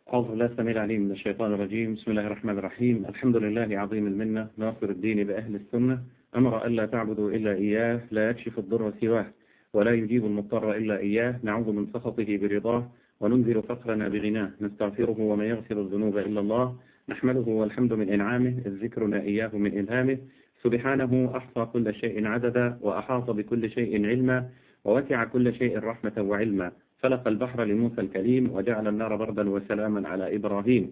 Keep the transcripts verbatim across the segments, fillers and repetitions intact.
أعوذ بالله السميع العليم من الشيطان الرجيم. بسم الله الرحمن الرحيم. الحمد لله عظيم المنة ناصر الدين بأهل السنة، أمر ألا تعبدوا إلا إياه، لا يكشف الضر سواه ولا يجيب المضطر إلا إياه، نعوذ من سخطه برضاه وننزل فقرنا بغناه، نستغفره ومن يغفر الذنوب إلا الله، نحمده والحمد من إنعامه، ذكرنا إياه من إلهامه، سبحانه أحصى كل شيء عددا وأحاط بكل شيء علما ووسع كل شيء رحمة وعلما، فلق البحر لموسى الكليم وجعل النار بردا وسلاما على إبراهيم.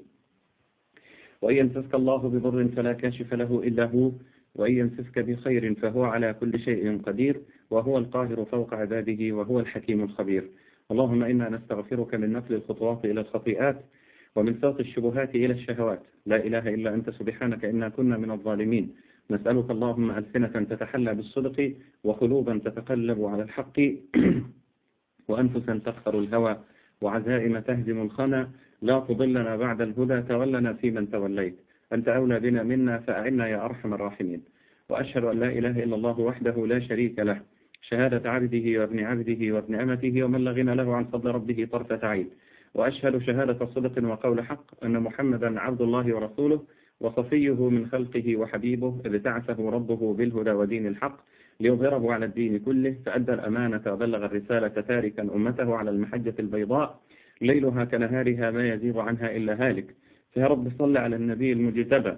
وإن يمسسك الله بضر فلا كاشف له إلا هو، وإن يمسسك بخير فهو على كل شيء قدير، وهو القاهر فوق عباده وهو الحكيم الخبير. اللهم إنا نستغفرك من نفل الخطوات إلى الخطيئات ومن ساق الشبهات إلى الشهوات، لا إله إلا أنت سبحانك إنا كنا من الظالمين. نسألك اللهم ألسنة تتحلى بالصدق وقلوبا تتقلب على الحق وأنفسا تخفر الهوى وعزائم تهزم الخنا، لا تضلنا بعد الهدى، تولنا فيمن توليت، أنت أولى بنا منا فأعنا يا أرحم الراحمين. وأشهد أن لا إله إلا الله وحده لا شريك له، شهادة عبده وابن عبده وابن أمته ومن لا غنى له عن فضل ربه طرفة عين. وأشهد شهادة صدق وقول حق أن محمدا عبد الله ورسوله وصفيه من خلقه وحبيبه، ابتعثه ربه بالهدى ودين الحق ليظهره على الدين كله، فأدى الأمانة وبلغ الرسالة تاركا أمته على المحجة البيضاء ليلها كنهارها ما يزيغ عنها إلا هالك. فيا رب صل على النبي المجتبى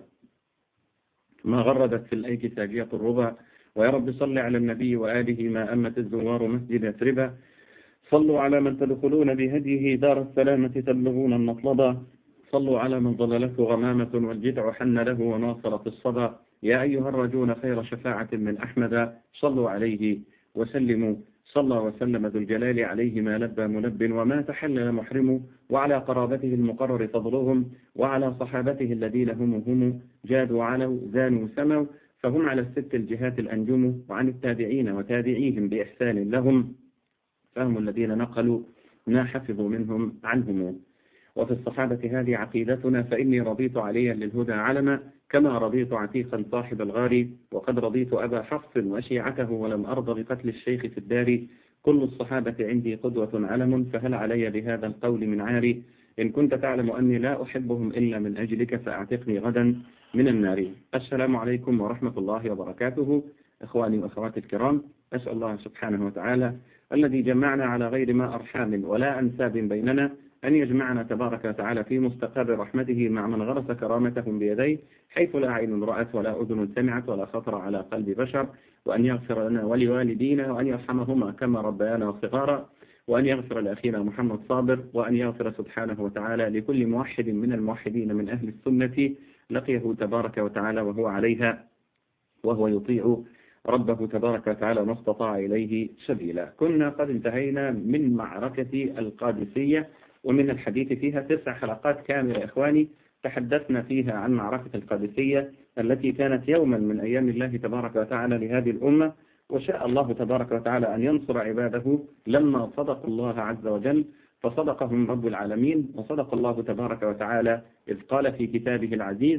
ما غردت في الأيك ساجية الربا، ويا رب صل على النبي وآله ما أمت الزوار مسجد يثربا. صلوا على من تدخلون بهديه دار السلامة تبلغون المطلبا، صلوا على من ضللته غمامة والجدع حن له وناصرت الصدى. يا أيها الرجون خير شفاعة من أحمد، صلوا عليه وسلموا، صلى وسلم ذو الجلال عليه ما لبى ملب وما تحلل محرم، وعلى قرابته المقرر فضلهم، وعلى صحابته الذين هم هم جادوا علوا زانوا سموا، فهم على الست الجهات الأنجم، وعن التابعين وتابعيهم بإحسان لهم، فهم الذين نقلوا ما حفظوا منهم عنهم. وفي الصحابة هذه عقيدتنا، فإني رضيت عليا للهدى علما، كما رضيت عتيقا صاحب الغار، وقد رضيت أبا حفص وشيعته ولم أرض بقتل الشيخ في الدار. كل الصحابة عندي قدوة علم، فهل علي بهذا القول من عاري؟ إن كنت تعلم أني لا أحبهم إلا من أجلك فأعتقني غدا من النار. السلام عليكم ورحمة الله وبركاته. إخواني وأخواتي الكرام، أسأل الله سبحانه وتعالى الذي جمعنا على غير ما أرحام ولا أنساب بيننا أن يجمعنا تبارك وتعالى في مستقر رحمته مع من غرس كرامتهم بيديه، حيث لا عين رأت ولا أذن سمعت ولا خطر على قلب بشر، وأن يغفر لنا ولوالدينا وأن يرحمهما كما ربيانا صغارا، وأن يغفر لأخينا محمد صابر، وأن يغفر سبحانه وتعالى لكل موحد من الموحدين من أهل السنة لقيه تبارك وتعالى وهو عليها وهو يطيع ربه تبارك وتعالى ما استطاع إليه سبيلا. كنا قد انتهينا من معركة القادسية ومن الحديث فيها تسع حلقات كاملة إخواني، تحدثنا فيها عن معركة القادسية التي كانت يوما من أيام الله تبارك وتعالى لهذه الأمة، وشاء الله تبارك وتعالى أن ينصر عباده لما صدقوا الله عز وجل، فصدقهم رب العالمين، وصدق الله تبارك وتعالى إذ قال في كتابه العزيز: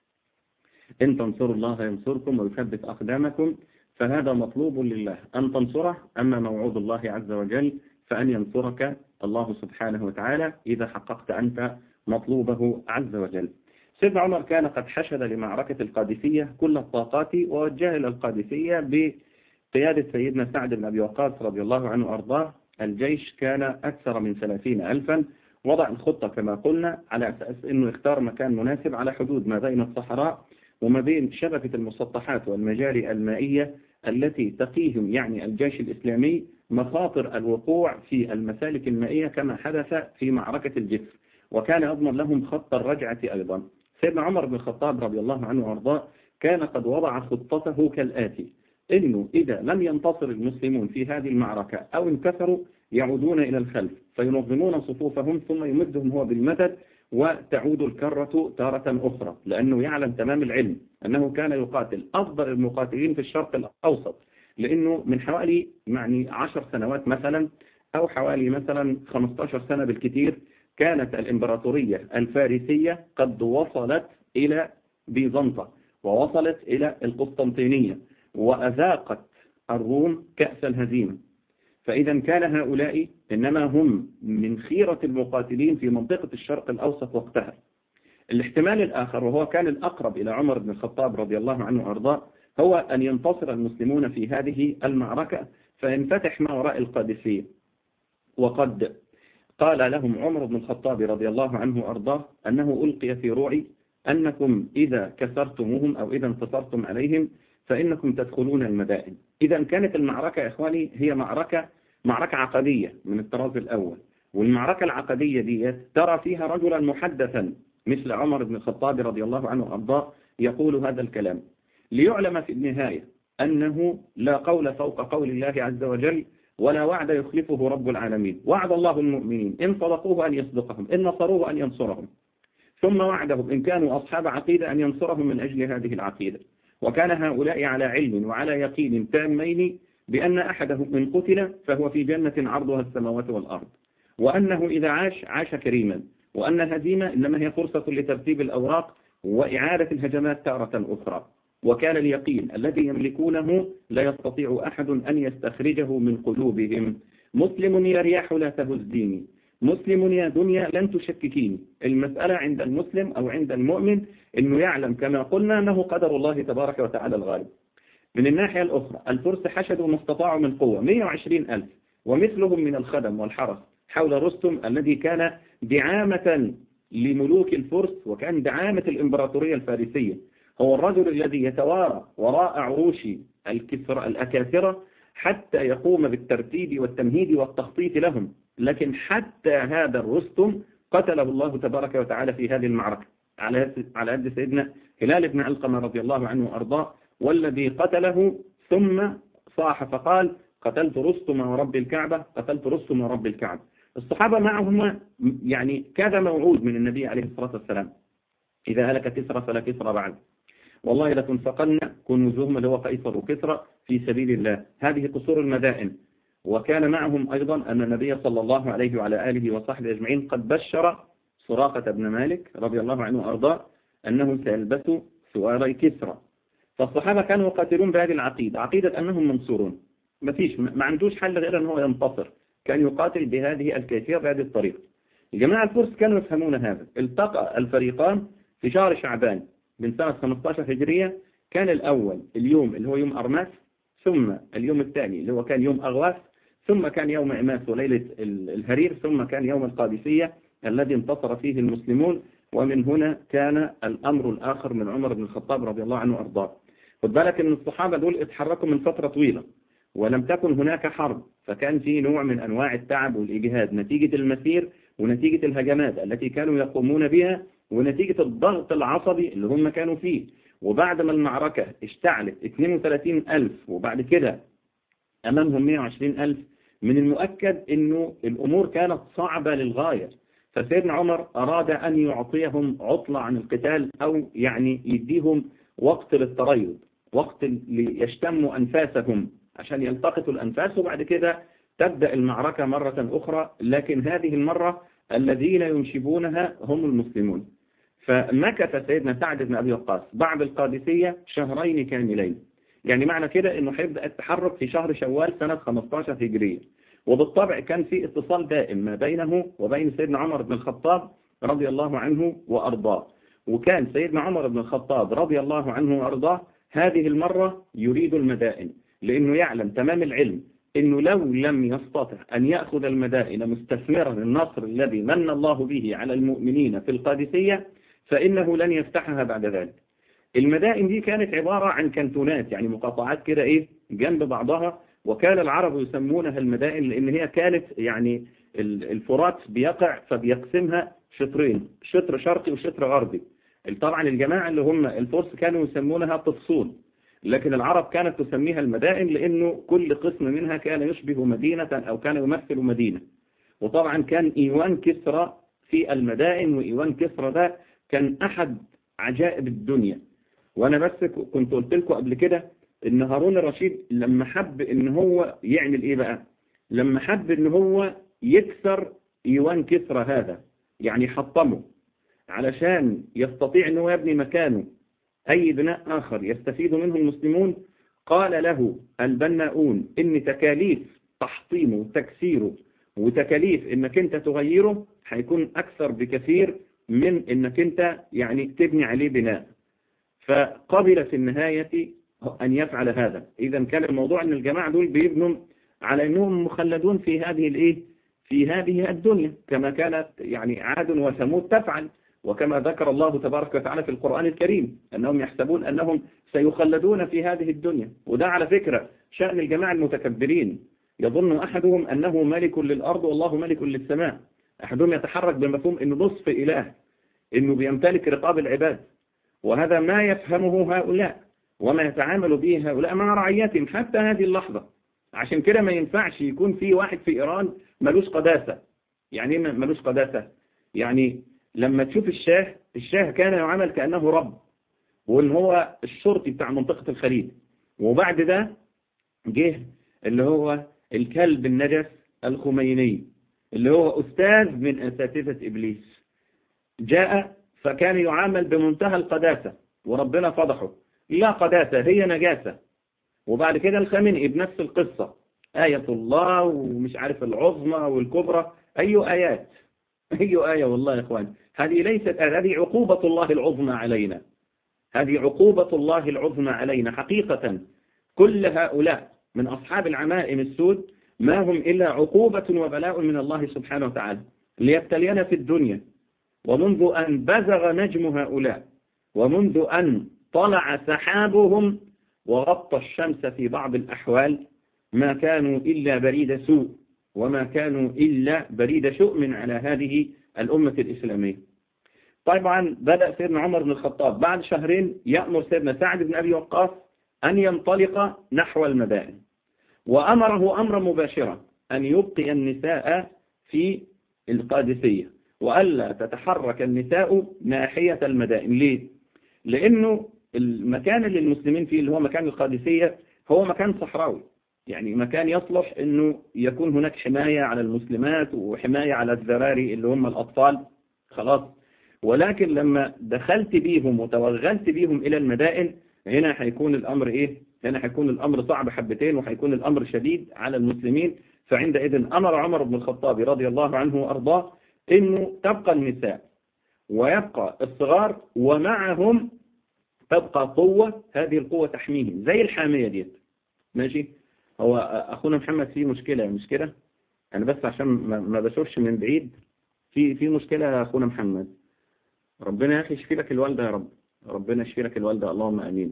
إن تنصروا الله ينصركم ويثبت أقدامكم. فهذا مطلوب لله أن تنصره، أما موعود الله عز وجل فأن ينصرك الله سبحانه وتعالى إذا حققت أنت مطلوبه عز وجل. سيدنا عمر كان قد حشد لمعركة القادسية كل الطاقات ووجه إلى القادسية بقيادة سيدنا سعد بن أبي وقاص رضي الله عنه وأرضاه. الجيش كان أكثر من ثلاثين ألفا، وضع الخطة كما قلنا على أساس أنه يختار مكان مناسب على حدود ما بين الصحراء وما بين شبكة المسطحات والمجاري المائية التي تقيهم يعني الجيش الإسلامي مخاطر الوقوع في المسالك المائية كما حدث في معركة الجسر، وكان يضمن لهم خط الرجعة أيضا. سيدنا عمر بن الخطاب رضي الله عنه وارضاه كان قد وضع خطته كالآتي: إنه إذا لم ينتصر المسلمون في هذه المعركة أو انكسروا يعودون إلى الخلف فينظمون صفوفهم، ثم يمدهم هو بالمدد وتعود الكرة تارة أخرى، لأنه يعلم تمام العلم أنه كان يقاتل أفضل المقاتلين في الشرق الأوسط، لأنه من حوالي يعني عشر سنوات مثلا أو حوالي مثلا خمسة عشر سنة بالكثير كانت الإمبراطورية الفارسية قد وصلت إلى بيزنطة ووصلت إلى القسطنطينية وأذاقت الروم كأس الهزيمة. فإذا كان هؤلاء إنما هم من خيرة المقاتلين في منطقة الشرق الأوسط وقتها. الاحتمال الآخر، وهو كان الأقرب إلى عمر بن الخطاب رضي الله عنه وأرضاه، هو أن ينتصر المسلمون في هذه المعركة فينفتح ما وراء القادسية. وقد قال لهم عمر بن الخطاب رضي الله عنه وأرضاه أنه ألقي في روعي أنكم إذا كسرتموهم أو إذا انتصرتم عليهم فإنكم تدخلون المدائن. إذا كانت المعركة يا إخواني هي معركة معركة عقدية من الطراز الأول، والمعركة العقدية دي ترى فيها رجلا محدثا مثل عمر بن الخطاب رضي الله عنه وأرضاه يقول هذا الكلام، ليعلم في النهاية أنه لا قول فوق قول الله عز وجل، ولا وعد يخلفه رب العالمين. وعد الله المؤمنين إن صدقوه أن يصدقهم، إن نصروه أن ينصرهم، ثم وعدهم إن كانوا أصحاب عقيدة أن ينصرهم من أجل هذه العقيدة. وكان هؤلاء على علم وعلى يقين تامين بأن أحدهم إن قتل فهو في جنة عرضها السماوات والأرض، وأنه إذا عاش عاش كريما، وأن الهزيمة إنما هي فرصة لترتيب الأوراق وإعادة الهجمات تارة أخرى. وكان اليقين الذي يملكونه لا يستطيع أحد أن يستخرجه من قلوبهم. مسلم يا رياح لا تهزيني، مسلم يا دنيا لن تشككيني. المسألة عند المسلم أو عند المؤمن أنه يعلم كما قلنا أنه قدر الله تبارك وتعالى الغالب. من الناحية الأخرى الفرس حشدوا ما استطاعوا من قوة مئة وعشرين ألف ومثلهم من الخدم والحرس حول رستم الذي كان دعامة لملوك الفرس وكان دعامة الإمبراطورية الفارسية. هو الرجل الذي يتوارى وراء عروش الكسرى الأكاثرة حتى يقوم بالترتيب والتمهيد والتخطيط لهم، لكن حتى هذا الرستم قتله الله تبارك وتعالى في هذه المعركة على يد سيدنا هلال بن علقمة رضي الله عنه وأرضاه، والذي قتله ثم صاح فقال قتلت رستم ورب الكعبة، قتلت رستم ورب الكعبة. الصحابة معهم يعني كذا موعود من النبي عليه الصلاة والسلام، إذا هلك كسرى فلا كسرى بعد، والله لتنفقن كنوزهم اللي هو قيصر وكسرى في سبيل الله، هذه قصور المدائن. وكان معهم أيضا أن النبي صلى الله عليه وعلى آله وصحبه أجمعين قد بشر سراقة بن مالك رضي الله عنه وأرضاه أنه سيلبس سواري كسرى. فالصحابة كانوا يقاتلون بهذه العقيدة، عقيدة أنهم منصورون، ما فيش ما عندوش حل غير أنه ينتصر، كان يقاتل بهذه الكيفية بهذه الطريقة. الجماعة الفرس كانوا يفهمون هذا. التقى الفريقان في شهر شعبان من سنة خمسة عشر هجرية، كان الأول اليوم اللي هو يوم أرماس، ثم اليوم الثاني اللي هو كان يوم أغواث، ثم كان يوم عماس وليلة الهرير، ثم كان يوم القادسية الذي انتصر فيه المسلمون. ومن هنا كان الأمر الآخر من عمر بن الخطاب رضي الله عنه وأرضاه. خد بالك أن الصحابة دول اتحركوا من فترة طويلة ولم تكن هناك حرب، فكان في نوع من أنواع التعب والإجهاد نتيجة المسير ونتيجة الهجمات التي كانوا يقومون بها ونتيجة الضغط العصبي اللي هم كانوا فيه. وبعد ما المعركة اشتعلت اثنين وثلاثين ألف وبعد كده أمامهم مئة وعشرين ألف، من المؤكد أنه الأمور كانت صعبة للغاية. فسيدنا عمر أراد أن يعطيهم عطلة عن القتال، أو يعني يديهم وقت للتريض، وقت ليشتموا أنفاسهم عشان يلتقطوا الأنفاس، وبعد كده تبدأ المعركة مرة أخرى. لكن هذه المرة الذين ينشبونها هم المسلمون. فمكث سيدنا سعد بن أبي وقاص بعد القادسية شهرين كاملين، يعني معنى كده أنه هيبدأ التحرك في شهر شوال سنة خمسة عشر هجرية. وبالطبع كان في اتصال دائم ما بينه وبين سيدنا عمر بن الخطاب رضي الله عنه وأرضاه. وكان سيدنا عمر بن الخطاب رضي الله عنه وأرضاه هذه المرة يريد المدائن، لأنه يعلم تمام العلم أنه لو لم يستطع أن يأخذ المدائن مستثمرا النصر الذي من الله به على المؤمنين في القادسية فإنه لن يفتحها بعد ذلك. المدائن دي كانت عبارة عن كنتونات، يعني مقاطعات كده إيه جنب بعضها، وكان العرب يسمونها المدائن لأن هي كانت يعني الفرات بيقع فبيقسمها شطرين، شطر شرقي وشطر غربي. طبعا الجماعة اللي هم الفرس كانوا يسمونها تفصول، لكن العرب كانت تسميها المدائن لأنه كل قسم منها كان يشبه مدينة أو كان يمثل مدينة. وطبعا كان إيوان كسرى في المدائن، وإيوان كسرى ده كان أحد عجائب الدنيا. وأنا بس كنت قلت لكم قبل كده إن هارون الرشيد لما حب إن هو يعمل إيه بقى، لما حب إن هو يكسر إيوان كسرى هذا، يعني حطمه علشان يستطيع إن هو يبني مكانه أي بناء آخر يستفيد منه المسلمون، قال له البناؤون إن تكاليف تحطيمه وتكسيره وتكاليف انك انت تغيره هيكون اكثر بكثير من انك انت يعني تبني عليه بناء. فقبل في النهاية ان يفعل هذا. اذا كان الموضوع ان الجماعة دول بيبنوا على انهم مخلدون في هذه الايه في هذه الدنيا كما كانت يعني عاد وثمود تفعل، وكما ذكر الله تبارك وتعالى في القرآن الكريم أنهم يحسبون أنهم سيخلدون في هذه الدنيا. وده على فكرة شأن الجماعة المتكبرين، يظن أحدهم أنه ملك للأرض والله ملك للسماء. أحدهم يتحرك بمفهوم أنه نصف إله، أنه بيمتلك رقاب العباد، وهذا ما يفهمه هؤلاء وما يتعامل به هؤلاء مع رعيتهم حتى هذه اللحظة. عشان كده ما ينفعش يكون في واحد في إيران ملوش قداسة. يعني ايه ملوش قداسة؟ يعني لما تشوف الشاه الشاه كان يعامل كأنه رب، وان هو الشرطي بتاع منطقة الخليج. وبعد ده جه اللي هو الكلب النجس الخميني اللي هو أستاذ من أساتذة إبليس، جاء فكان يعامل بمنتهى القداسة وربنا فضحه. لا قداسة، هي نجاسة. وبعد كده الخامنئي بنفس القصة، آية الله ومش عارف العظمى والكبرى. أي آيات أي آية والله يا إخوان، هذه ليست هذه عقوبة الله العظمى علينا، هذه عقوبة الله العظمى علينا حقيقة. كل هؤلاء من أصحاب العمائم السود ما هم إلا عقوبة وبلاء من الله سبحانه وتعالى ليبتلينا في الدنيا. ومنذ أن بزغ نجم هؤلاء ومنذ أن طلع سحابهم وغطى الشمس في بعض الأحوال ما كانوا إلا بريد سوء وما كانوا إلا بريد شؤم على هذه الأمة الإسلامية. طبعا بدأ سيدنا عمر بن الخطاب بعد شهرين يأمر سيدنا سعد بن أبي وقاص أن ينطلق نحو المدائن، وأمره أمرا مباشرا أن يبقي النساء في القادسية وألا تتحرك النساء ناحية المدائن. ليه؟ لأنه المكان اللي المسلمين فيه اللي هو مكان القادسية هو مكان صحراوي، يعني مكان يصلح أنه يكون هناك حماية على المسلمات وحماية على الذراري اللي هم الأطفال خلاص. ولكن لما دخلت بيهم وتوغلت بيهم إلى المدائن هنا هيكون الأمر إيه؟ هنا هيكون الأمر صعب حبتين وهيكون الأمر شديد على المسلمين. فعندئذ أمر عمر بن الخطاب رضي الله عنه وأرضاه إنه تبقى النساء ويبقى الصغار ومعهم تبقى قوة، هذه القوة تحميهم زي الحامية ديت. ماشي؟ هو أخونا محمد فيه مشكلة مشكلة أنا بس عشان ما بشوفش من بعيد في في مشكلة يا أخونا محمد. ربنا يا أخي يشفي لك الوالدة يا رب، ربنا يشفي لك الوالدة، اللهم آمين.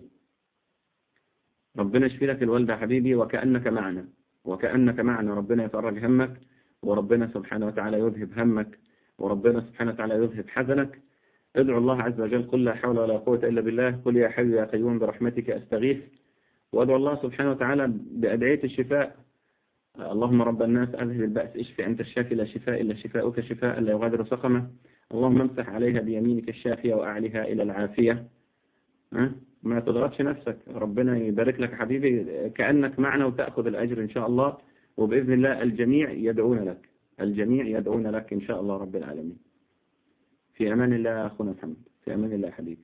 ربنا يشفي لك الوالدة يا حبيبي، وكأنك معنا وكأنك معنا. ربنا يفرج همك، وربنا سبحانه وتعالى يذهب همك، وربنا سبحانه وتعالى يذهب حزنك. ادعو الله عز وجل، قل لا حول ولا قوة إلا بالله، قل يا حي يا قيوم برحمتك أستغيث. وادعو الله سبحانه وتعالى بأدعية الشفاء. اللهم رب الناس أذهب البأس اشفي أنت الشافي لا شفاء إلا شفاؤك شفاء لا يغادر سقما. اللهم امسح عليها بيمينك الشافية وأعلها إلى العافية. أه؟ ما تضغطش نفسك، ربنا يبارك لك حبيبي، كأنك معنا وتأخذ الأجر إن شاء الله. وبإذن الله الجميع يدعون لك، الجميع يدعون لك إن شاء الله رب العالمين. في أمان الله يا أخونا محمد، في أمان الله حبيبي.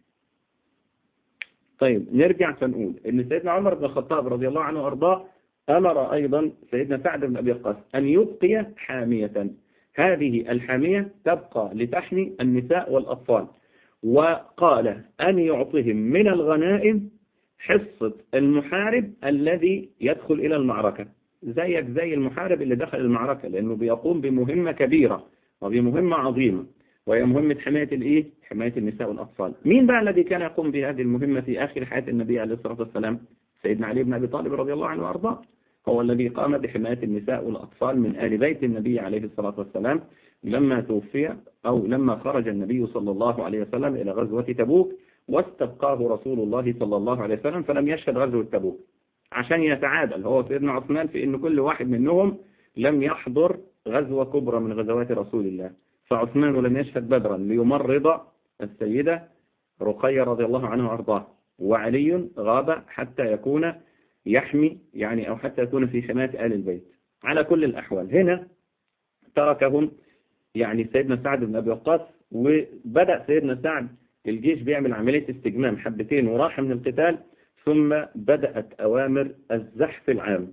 طيب نرجع فنقول إن سيدنا عمر بن الخطاب رضي الله عنه وأرضاه أمر أيضا سيدنا سعد بن أبي وقاص أن يبقي حامية. هذه الحامية تبقى لتحمي النساء والأطفال، وقال أن يعطهم من الغنائم حصة المحارب الذي يدخل إلى المعركة، زيك زي المحارب اللي دخل المعركة، لأنه بيقوم بمهمة كبيرة وبمهمة عظيمة، وهي مهمة حماية الإيه؟ حماية النساء والأطفال. مين بقى الذي كان يقوم بهذه المهمة في آخر حياة النبي عليه الصلاة والسلام؟ سيدنا علي بن أبي طالب رضي الله عنه وأرضاه، هو الذي قام بحماية النساء والأطفال من آل بيت النبي عليه الصلاة والسلام لما توفي أو لما خرج النبي صلى الله عليه وسلم إلى غزوة تبوك، واستبقاه رسول الله صلى الله عليه وسلم فلم يشهد غزوة تبوك عشان يتعادل هو سيدنا عثمان في أن كل واحد منهم لم يحضر غزوة كبرى من غزوات رسول الله. فعثمان لم يشهد بدرا ليمرض السيدة رقية رضي الله عنها وأرضاه، وعلي غاب حتى يكون يحمي يعني أو حتى يكون في حماية آل البيت. على كل الأحوال هنا تركهم يعني سيدنا سعد بن أبي وقاص، وبدأ سيدنا سعد الجيش بيعمل عملية استجمام حبتين وراح من القتال، ثم بدأت أوامر الزحف العام.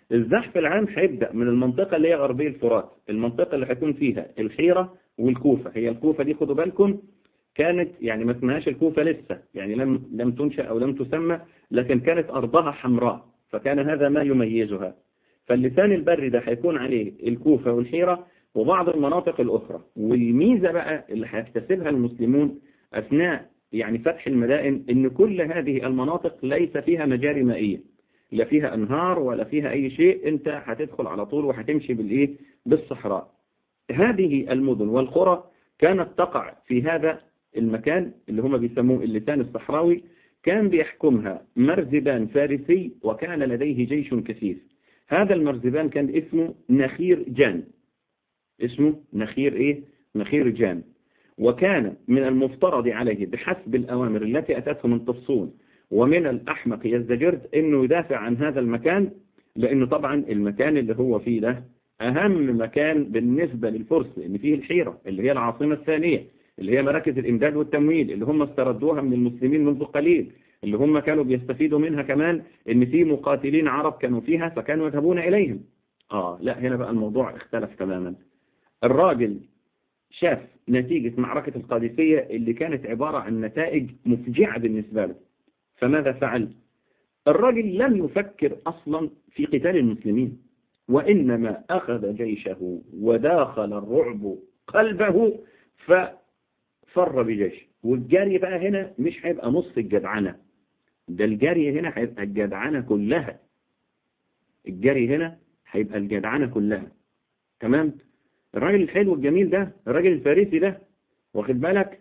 الزحف العام هيبدأ من المنطقة اللي هي غربية الفرات، المنطقة اللي هيكون فيها الحيرة والكوفة. هي الكوفة دي خدوا بالكم كانت يعني ما اسمهاش الكوفة لسه، يعني لم لم تنشأ أو لم تسمى، لكن كانت أرضها حمراء، فكان هذا ما يميزها. فاللسان البري ده هيكون عليه الكوفة والحيرة وبعض المناطق الأخرى. والميزة بقى اللي هيكتسبها المسلمون أثناء يعني فتح المدائن إن كل هذه المناطق ليس فيها مجاري مائية، لا فيها أنهار ولا فيها أي شيء، أنت هتدخل على طول وهتمشي بالإيه بالصحراء. هذه المدن والقرى كانت تقع في هذا المكان اللي هم بيسموه اللسان الصحراوي. كان بيحكمها مرزبان فارسي وكان لديه جيش كثيف. هذا المرزبان كان اسمه نخير جان، اسمه نخير إيه؟ نخير جان. وكان من المفترض عليه بحسب الأوامر التي أتته من طفصون ومن الأحمق يزدجرد أنه يدافع عن هذا المكان، لأنه طبعا المكان اللي هو فيه ده أهم مكان بالنسبة للفرس، لأن فيه الحيرة اللي هي العاصمة الثانية، اللي هي مراكز الإمداد والتمويل اللي هم استردوها من المسلمين منذ قليل، اللي هم كانوا بيستفيدوا منها كمان إن في مقاتلين عرب كانوا فيها فكانوا يذهبون إليهم. آه لا، هنا بقى الموضوع اختلف تماما. الراجل شاف نتيجة معركة القادسية اللي كانت عبارة عن نتائج مفجعة بالنسبة له، فماذا فعل؟ الراجل لم يفكر أصلا في قتال المسلمين، وإنما أخذ جيشه وداخل الرعب قلبه ففر بجيشه. والجري بقى هنا مش هيبقى نص الجدعنة، ده الجري هنا هيبقى الجدعنة كلها. الجري هنا هيبقى الجدعنة كلها. تمام؟ الراجل الحلو الجميل ده، الراجل الفارسي ده، واخد بالك،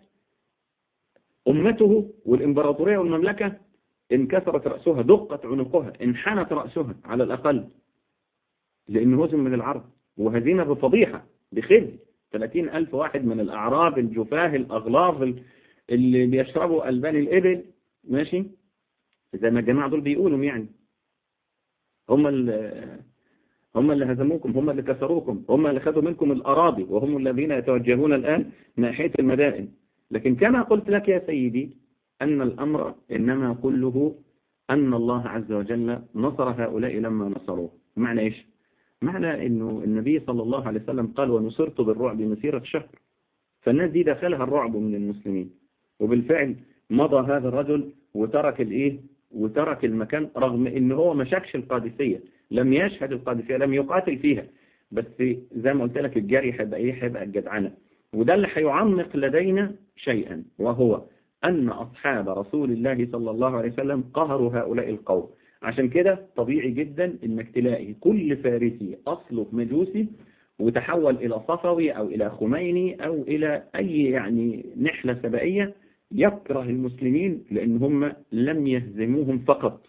أمته والإمبراطورية والمملكة انكسرت رأسها، دقت عنقها، انحنت رأسها على الأقل، لأنه هزم من العرب، وهزيمة بفضيحة بخزي. ثلاثين ألف واحد من الأعراب الجفاه الأغلاظ اللي بيشربوا ألبان الإبل، ماشي، زي ما الجماعة دول بيقولوا، يعني هم اللي هم اللي هزموكم، هم اللي كسروكم، هم اللي خدوا منكم الأراضي، وهم الذين يتوجهون الآن ناحية المدائن. لكن كما قلت لك يا سيدي أن الأمر إنما كله أن الله عز وجل نصر هؤلاء لما نصروه. معنى إيش؟ معنى أنه النبي صلى الله عليه وسلم قال ونصرت بالرعب مسيرة شهر، فالناس دي دخلها الرعب من المسلمين. وبالفعل مضى هذا الرجل وترك الإيه؟ وترك المكان، رغم أنه هو ما شافش القادسية، لم يشهد القادسية، لم يقاتل فيها، بس زي ما قلت لك الجري هيبقى إيه؟ هيبقى الجدعنة. وده اللي هيعمق لدينا شيئا، وهو أن أصحاب رسول الله صلى الله عليه وسلم قهروا هؤلاء القوم. عشان كده طبيعي جدا إنك تلاقي كل فارسي أصله مجوسي وتحول إلى صفوي أو إلى خميني أو إلى أي يعني نحلة سبائية يكره المسلمين، لأن هم لم يهزموهم فقط،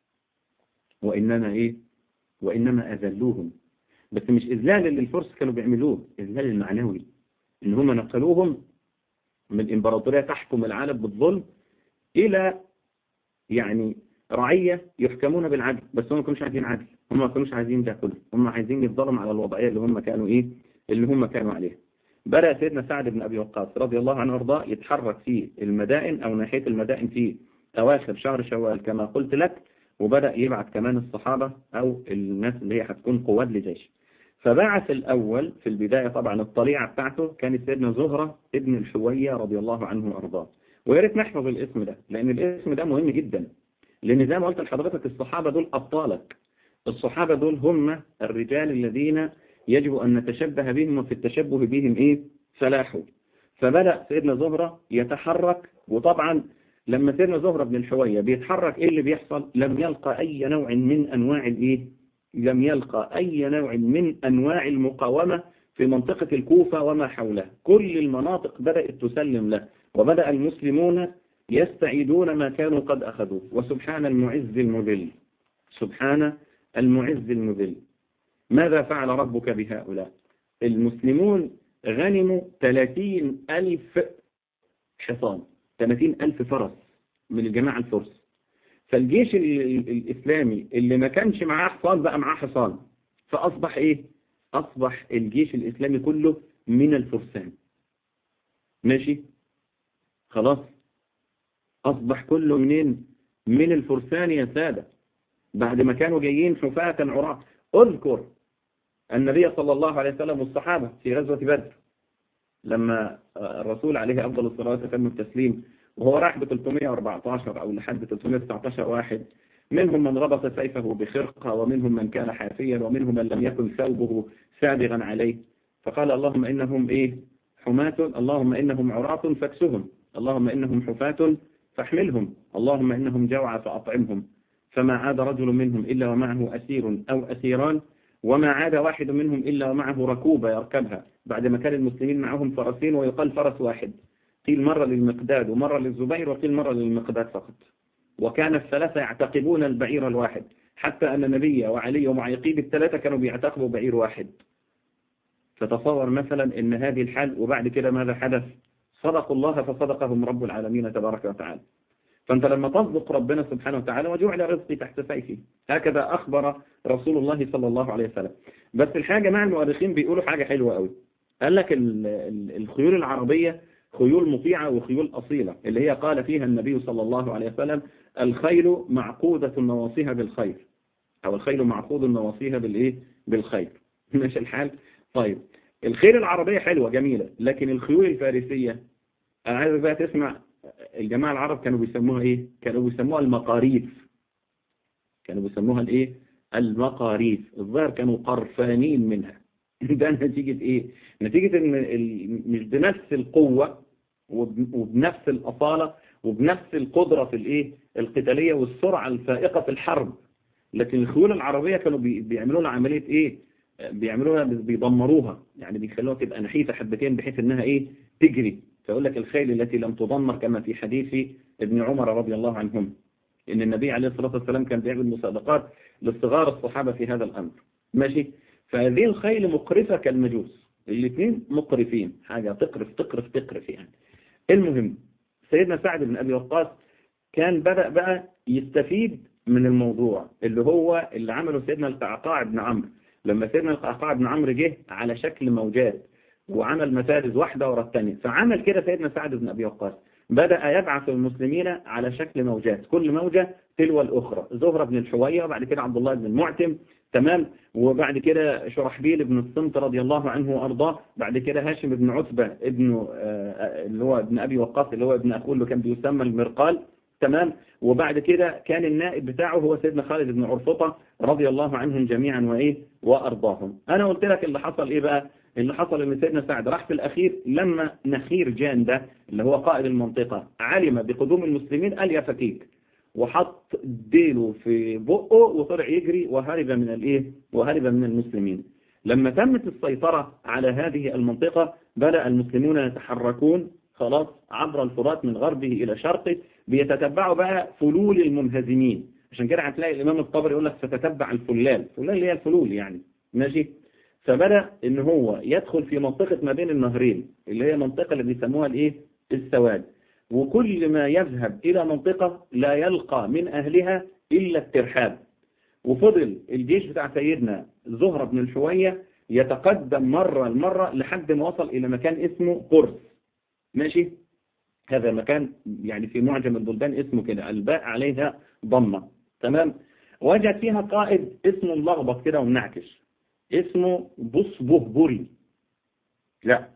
وإنما إيه؟ وإنما أذلوهم. بس مش إذلال اللي الفرس كانوا بيعملوه، إذلال المعنوي، إن هم نقلوهم من إمبراطورية تحكم العالم بالظلم إلى يعني رعية يحكمون بالعدل. بس هم ما كانوش عايزين عدل، هم ما كانوش عايزين ده كله، هم عايزين يتظلم على الوضعية اللي هم كانوا إيه؟ اللي هم كانوا عليها. بدأ سيدنا سعد بن أبي وقاص رضي الله عنه وارضاه يتحرك في المدائن أو ناحية المدائن في أواخر شهر شوال كما قلت لك، وبدأ يبعث كمان الصحابة أو الناس اللي هي هتكون قواد لجيش. فبعث الأول في البداية طبعا الطليعة بتاعته كانت سيدنا زهرة ابن الحوية رضي الله عنه وارضاه. ويا ريت نحفظ الاسم ده، لأن الاسم ده مهم جدا، لأن زي ما قلت لحضرتك الصحابة دول أبطالك، الصحابة دول هم الرجال الذين يجب أن نتشبه بهم، وفي التشبه بهم إيه؟ فلاحوا. فبدأ سيدنا زهرة يتحرك، وطبعا لما سيدنا زهرة بن الحوية بيتحرك إيه اللي بيحصل؟ لم يلقى أي نوع من أنواع الإيه؟ لم يلقى أي نوع من أنواع المقاومة في منطقة الكوفة وما حولها. كل المناطق بدأت تسلم له، وبدأ المسلمون يستعيدون ما كانوا قد أخذوه. وسبحان المعز المذل، سبحان المعز المذل، ماذا فعل ربك بهؤلاء؟ المسلمون غنموا ثلاثين ألف حصان، ثلاثين ألف فرس من الجماعة الفرس. فالجيش الإسلامي اللي ما كانش معاه حصان بقى معاه حصان، فأصبح إيه؟ أصبح الجيش الإسلامي كله من الفرسان. ماشي؟ خلاص، أصبح كله منين؟ من الفرسان يا سادة. بعد ما كانوا جايين حفاة عراة، اذكر النبي صلى الله عليه وسلم والصحابة في غزوة بدر لما الرسول عليه أفضل الصلاة والسلام التسليم وهو راح ب ثلاثمائة وأربعة عشر أو لحد ثلاثمائة وتسعة عشر واحد، منهم من ربط سيفه بخرقة ومنهم من كان حافيا ومنهم من لم يكن ثوبه سابغا عليه، فقال اللهم إنهم إيه حماة، اللهم إنهم عراة فاكسهم، اللهم إنهم حفاة فاحملهم، اللهم إنهم جوعى فأطعمهم. فما عاد رجل منهم إلا ومعه أسير أو أسيران، وما عاد واحد منهم إلا ومعه ركوبة يركبها، بعد ما كان المسلمين معهم فرسين ويقال فرس واحد، قيل مرة للمقداد ومرة للزبير وقيل مرة للمقداد فقط، وكان الثلاثة يعتقبون البعير الواحد، حتى أن النبي وعلي ومعيقيب الثلاثة كانوا بيعتقبوا بعير واحد. فتصور مثلا أن هذه الحال، وبعد كده ماذا حدث؟ صدقوا الله فصدقهم رب العالمين تبارك وتعالى. فأنت لما تصدق ربنا سبحانه وتعالى وجعل رزقي تحت سيفي، هكذا أخبر رسول الله صلى الله عليه وسلم. بس الحاجة مع المؤرخين بيقولوا حاجة حلوة قوي، قال لك الخيول العربية خيول مطيعة وخيول أصيلة، اللي هي قال فيها النبي صلى الله عليه وسلم الخيل معقودة نواصيها بالخير، أو الخيل معقود نواصيها بالإيه؟ بالخير. ماشي الحال؟ طيب الخيل العربية حلوة جميلة، لكن الخيول الفارسية أنا عايز بقى تسمع الجماعة العرب كانوا بيسموها إيه؟ كانوا بيسموها المقاريف. كانوا بيسموها الإيه؟ المقاريف. الظاهر كانوا قرفانين منها. ده نتيجة إيه؟ نتيجة إن مش بنفس القوة وبنفس الأصالة وبنفس القدرة في الإيه؟ القتالية والسرعة الفائقة في الحرب، لكن الخيول العربية كانوا بيعملوا لها عملية إيه؟ بيعملوها بيدمروها، يعني بيخلوها تبقى نحيفة حبتين بحيث إنها إيه؟ تجري. فيقول لك الخيل التي لم تدمر، كما في حديث ابن عمر رضي الله عنهم إن النبي عليه الصلاة والسلام كان بيعمل مسابقات لصغار الصحابة في هذا الأمر. ماشي؟ فهذه الخيل مقرفة كالمجوس، الاثنين مقرفين، حاجة تقرف تقرف تقرف يعني. المهم سيدنا سعد بن أبي وقاص كان بدأ بقى يستفيد من الموضوع اللي هو اللي عمله سيدنا القعقاع بن عمرو. لما سيدنا القعقاع بن عمرو جه على شكل موجات وعمل مفارز واحدة ورا الثانية، فعمل كده سيدنا سعد بن أبي وقاص، بدأ يبعث المسلمين على شكل موجات، كل موجة تلو الأخرى، زهرة بن الحوية وبعد كده عبد الله بن المعتم، تمام، وبعد كده شرحبيل بن الصمت رضي الله عنه وأرضاه، بعد كده هاشم بن عتبة ابن اللي هو ابن أبي وقاص اللي هو ابن أخوه اللي كان بيسمى المرقال، تمام، وبعد كده كان النائب بتاعه هو سيدنا خالد بن عرفطة رضي الله عنهم جميعا وإيه وأرضاهم. أنا قلت لك اللي حصل إيه بقى؟ اللي حصل ان سيدنا سعد راح في الأخير لما نخير جان ده اللي هو قائد المنطقة علم بقدوم المسلمين قال يا فكيك، وحط ديله في بقه وطلع يجري وهرب من الايه وهرب من المسلمين. لما تمت السيطرة على هذه المنطقة بدأ المسلمون يتحركون خلاص عبر الفرات من غربه إلى شرقه، بيتتبعوا بقى فلول المنهزمين. عشان كده هتلاقي الإمام الطبري يقول لك ستتبع الفلال، الفلال اللي هي الفلول يعني، ماشي. فبدأ ان هو يدخل في منطقة ما بين النهرين اللي هي منطقة اللي بيسموها الايه السواد، وكل ما يذهب الى منطقة لا يلقى من اهلها الا الترحاب. وفضل الجيش بتاع سيدنا زهرة بن الحوية يتقدم مرة المرة لحد ما وصل الى مكان اسمه قرص، ماشي. هذا مكان يعني في معجم البلدان اسمه كده، الباء عليها ضمة، تمام. وجد فيها قائد اسمه ملخبط كده ومنعكش، اسمه بصبهبري، لا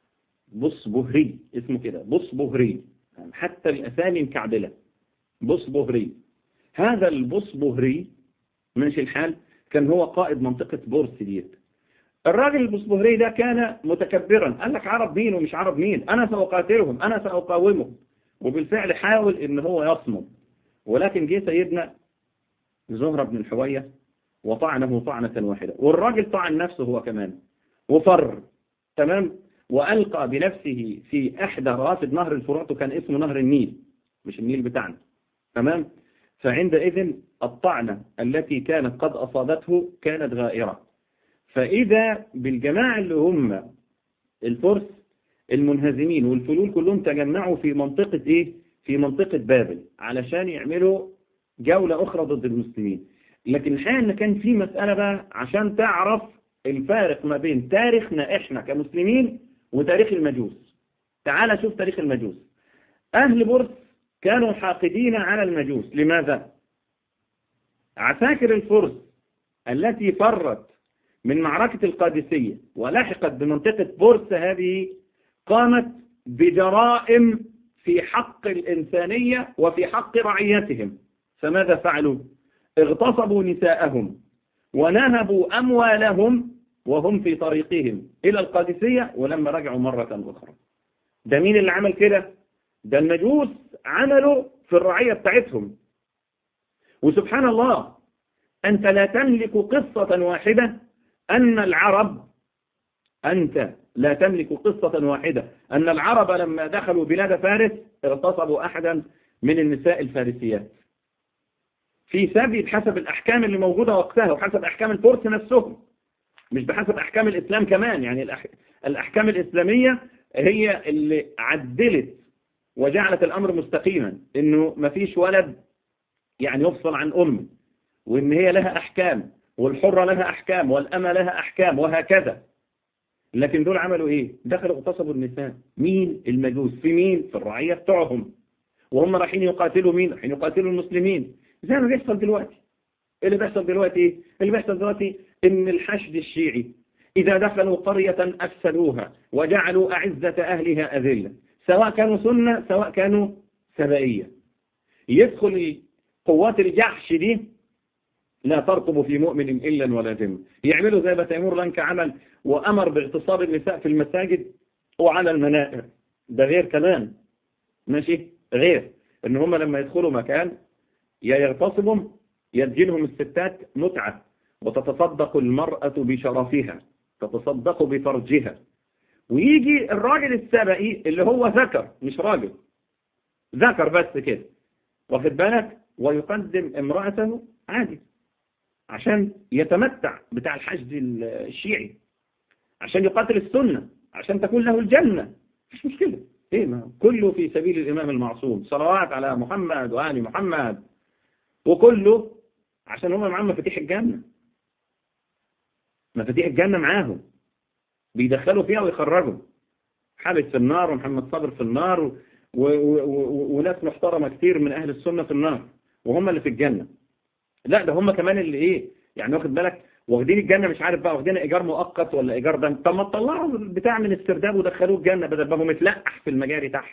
بصبهري اسمه كده، بصبهري، حتى الأسامي مكعبلة، بصبهري. هذا البصبهري ماشي الحال كان هو قائد منطقة بورس ديت. الراجل البصبهري ده كان متكبرا، قال لك عرب مين ومش عرب مين، أنا سأقاتلهم أنا سأقاومهم، وبالفعل حاول إن هو يصمم. ولكن جه سيدنا زهرة بن الحوية وطعنه طعنة واحدة، والراجل طعن نفسه هو كمان وفر، تمام، وألقى بنفسه في أحدى روافد نهر الفرات، وكان اسمه نهر النيل مش النيل بتاعنا، تمام. فعندئذ الطعنة التي كانت قد أصابته كانت غائرة، فإذا بالجماعة اللي هم الفرس المنهزمين والفلول كلهم تجمعوا في منطقة إيه؟ في منطقة بابل علشان يعملوا جولة أخرى ضد المسلمين. لكن الحقيقة ان كان في مسألة بقى عشان تعرف الفارق ما بين تاريخنا احنا كمسلمين وتاريخ المجوس. تعال شوف تاريخ المجوس. اهل بورس كانوا حاقدين على المجوس، لماذا؟ عساكر الفرس التي فرت من معركة القادسية ولحقت بمنطقة بورس هذه قامت بجرائم في حق الإنسانية وفي حق رعيتهم. فماذا فعلوا؟ اغتصبوا نساءهم ونهبوا أموالهم وهم في طريقهم إلى القادسية، ولما رجعوا مرة أخرى. ده مين اللي عمل كده؟ ده المجوس عملوا في الرعية بتاعتهم. وسبحان الله، أنت لا تملك قصة واحدة أن العرب أنت لا تملك قصة واحدة أن العرب لما دخلوا بلاد فارس اغتصبوا أحدا من النساء الفارسيات في سبي بحسب الأحكام اللي موجودة وقتها وحسب أحكام الفرس نفسهم، مش بحسب أحكام الإسلام كمان. يعني الأحكام الإسلامية هي اللي عدلت وجعلت الأمر مستقيما، إنه مفيش ولد يعني يفصل عن أمه، وإن هي لها أحكام، والحرة لها أحكام، والأمة لها أحكام، وهكذا. لكن دول عملوا إيه؟ دخلوا اغتصبوا النساء. مين؟ المجوس. في مين؟ في الرعية بتوعهم، وهم رايحين يقاتلوا مين؟ رايحين يقاتلوا المسلمين، زي ما بيحصل دلوقتي. إيه اللي بيحصل دلوقتي؟ إيه اللي بيحصل دلوقتي؟ إن الحشد الشيعي إذا دخلوا قرية أفسدوها وجعلوا أعزة أهلها أذلة، سواء كانوا سنة سواء كانوا سبائية. يدخل قوات الجحش دي لا ترقب في مؤمن إلا ولا ذمة، يعملوا زي ما تيمور لانكا عمل وأمر باغتصاب النساء في المساجد وعلى المنائر. ده غير كمان، ماشي، غير إن هم لما يدخلوا مكان يا يغتصبهم يدجلهم الستات متعة، وتتصدق المرأة بشرفها، تتصدق بفرجها. ويجي الراجل السبئي اللي هو ذكر، مش راجل، ذكر بس كده، واخد بالك، ويقدم امرأته عادي عشان يتمتع بتاع الحشد الشيعي، عشان يقاتل السنة، عشان تكون له الجنة. مش مشكلة، ايه، ما كله في سبيل الإمام المعصوم، صلوات على محمد وآل محمد، وكله عشان هم معاهم مفاتيح الجنة. مفاتيح الجنة معاهم، بيدخلوا فيها ويخرجوا. حابس في النار، ومحمد صابر في النار، و... و... و... وناس محترمة كتير من أهل السنة في النار، وهم اللي في الجنة. لا، ده هم كمان اللي ايه يعني، واخد بالك، واخدين الجنة، مش عارف بقى واخدين ايجار مؤقت ولا ايجار ده. طب ما تطلعوا بتاع من السرداب ودخلوه الجنة، بدل ما هو متلقح في المجاري تحت.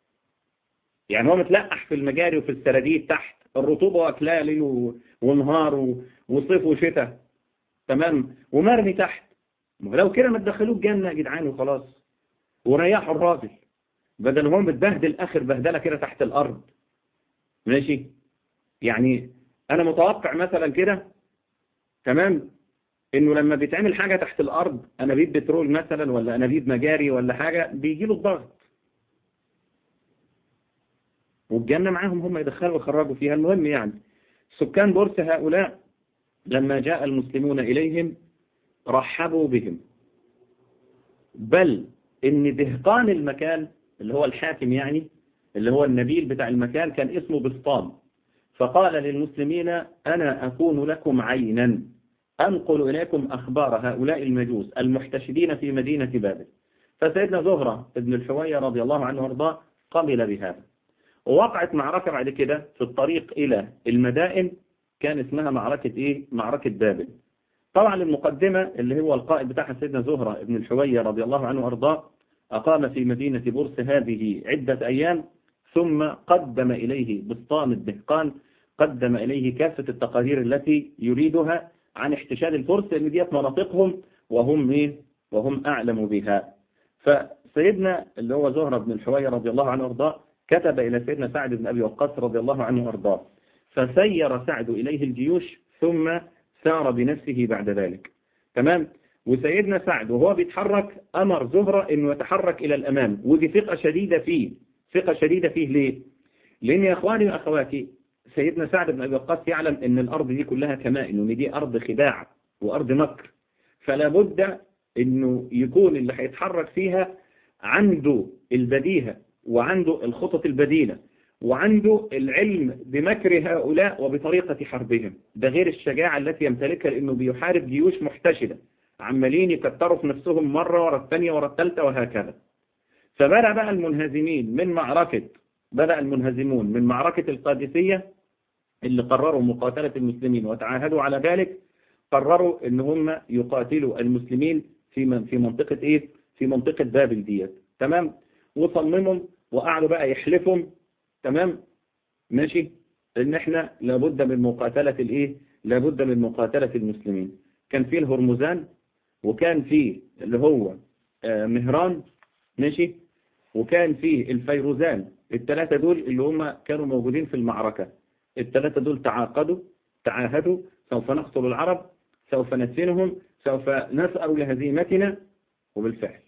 يعني هو متلقح في المجاري وفي السراديب تحت، الرطوبة واكلاه ليل و... ونهار و... وصيف وشتاء، تمام، ومرمي تحت. لو كده ما تدخلوه الجنة يا جدعان وخلاص، وريحوا الراجل، بدل هو متبهدل اخر بهدله كده تحت الارض. ماشي، يعني انا متوقع مثلا كده، تمام، انه لما بيتعمل حاجه تحت الارض، انابيب بترول مثلا ولا انابيب مجاري ولا حاجه، بيجي له الضغط، والجنه معاهم، هم يدخلوا ويخرجوا فيها. المهم يعني سكان بورس هؤلاء لما جاء المسلمون اليهم رحبوا بهم، بل ان دهقان المكان اللي هو الحاكم، يعني اللي هو النبيل بتاع المكان، كان اسمه بسطام. فقال للمسلمين: أنا أكون لكم عينا أنقل إليكم أخبار هؤلاء المجوس المحتشدين في مدينة بابل. فسيدنا زهرة ابن الحوية رضي الله عنه وارضاه قبل بهذا. ووقعت معركة بعد كده في الطريق إلى المدائن، كان اسمها معركة إيه؟ معركة بابل. طبعا المقدمة اللي هو القائد بتاعها سيدنا زهرة ابن الحوية رضي الله عنه وارضاه أقام في مدينة بورس هذه عدة أيام، ثم قدم إليه بسطام الدهقان، قدم إليه كافة التقارير التي يريدها عن احتشاد الفرس، لأن ديت مناطقهم وهم إيه؟ وهم أعلم بها. فسيدنا اللي هو زهرة بن الحوية رضي الله عنه وارضاه كتب إلى سيدنا سعد بن أبي وقاص رضي الله عنه وارضاه، فسير سعد إليه الجيوش ثم سار بنفسه بعد ذلك، تمام. وسيدنا سعد وهو بيتحرك أمر زهرة إنه يتحرك إلى الأمام، ودي ثقة شديدة فيه، ثقة شديدة فيه. ليه؟ لأن يا أخواني وأخواتي، سيدنا سعد بن أبي وقاص يعلم أن الأرض دي كلها كمائن، وأن دي أرض خداع وأرض مكر، فلا بد أنه يكون اللي هيتحرك فيها عنده البديهة، وعنده الخطط البديلة، وعنده العلم بمكر هؤلاء وبطريقة حربهم. ده غير الشجاعة التي يمتلكها، لأنه بيحارب جيوش محتشدة عمالين يكتروا في نفسهم مرة ورا الثانية ورا الثالثة وهكذا. فبدأ بقى المنهزمين من معركة بدأ المنهزمون من معركة القادسية اللي قرروا مقاتلة المسلمين وتعاهدوا على ذلك، قرروا ان هم يقاتلوا المسلمين في في منطقة ايه في منطقة بابل ديت. تمام. وصمموا وقعدوا بقى يحلفهم. تمام ماشي ان احنا لابد من مقاتلة الايه لابد من مقاتلة المسلمين. كان فيه الهرمزان، وكان فيه اللي هو مهران ماشي، وكان فيه الفيروزان. الثلاثة دول اللي هم كانوا موجودين في المعركة. الثلاثة دول تعاقدوا تعاهدوا سوف نقتل العرب، سوف نسفنهم، سوف نسأر لهزيمتنا، وبالفعل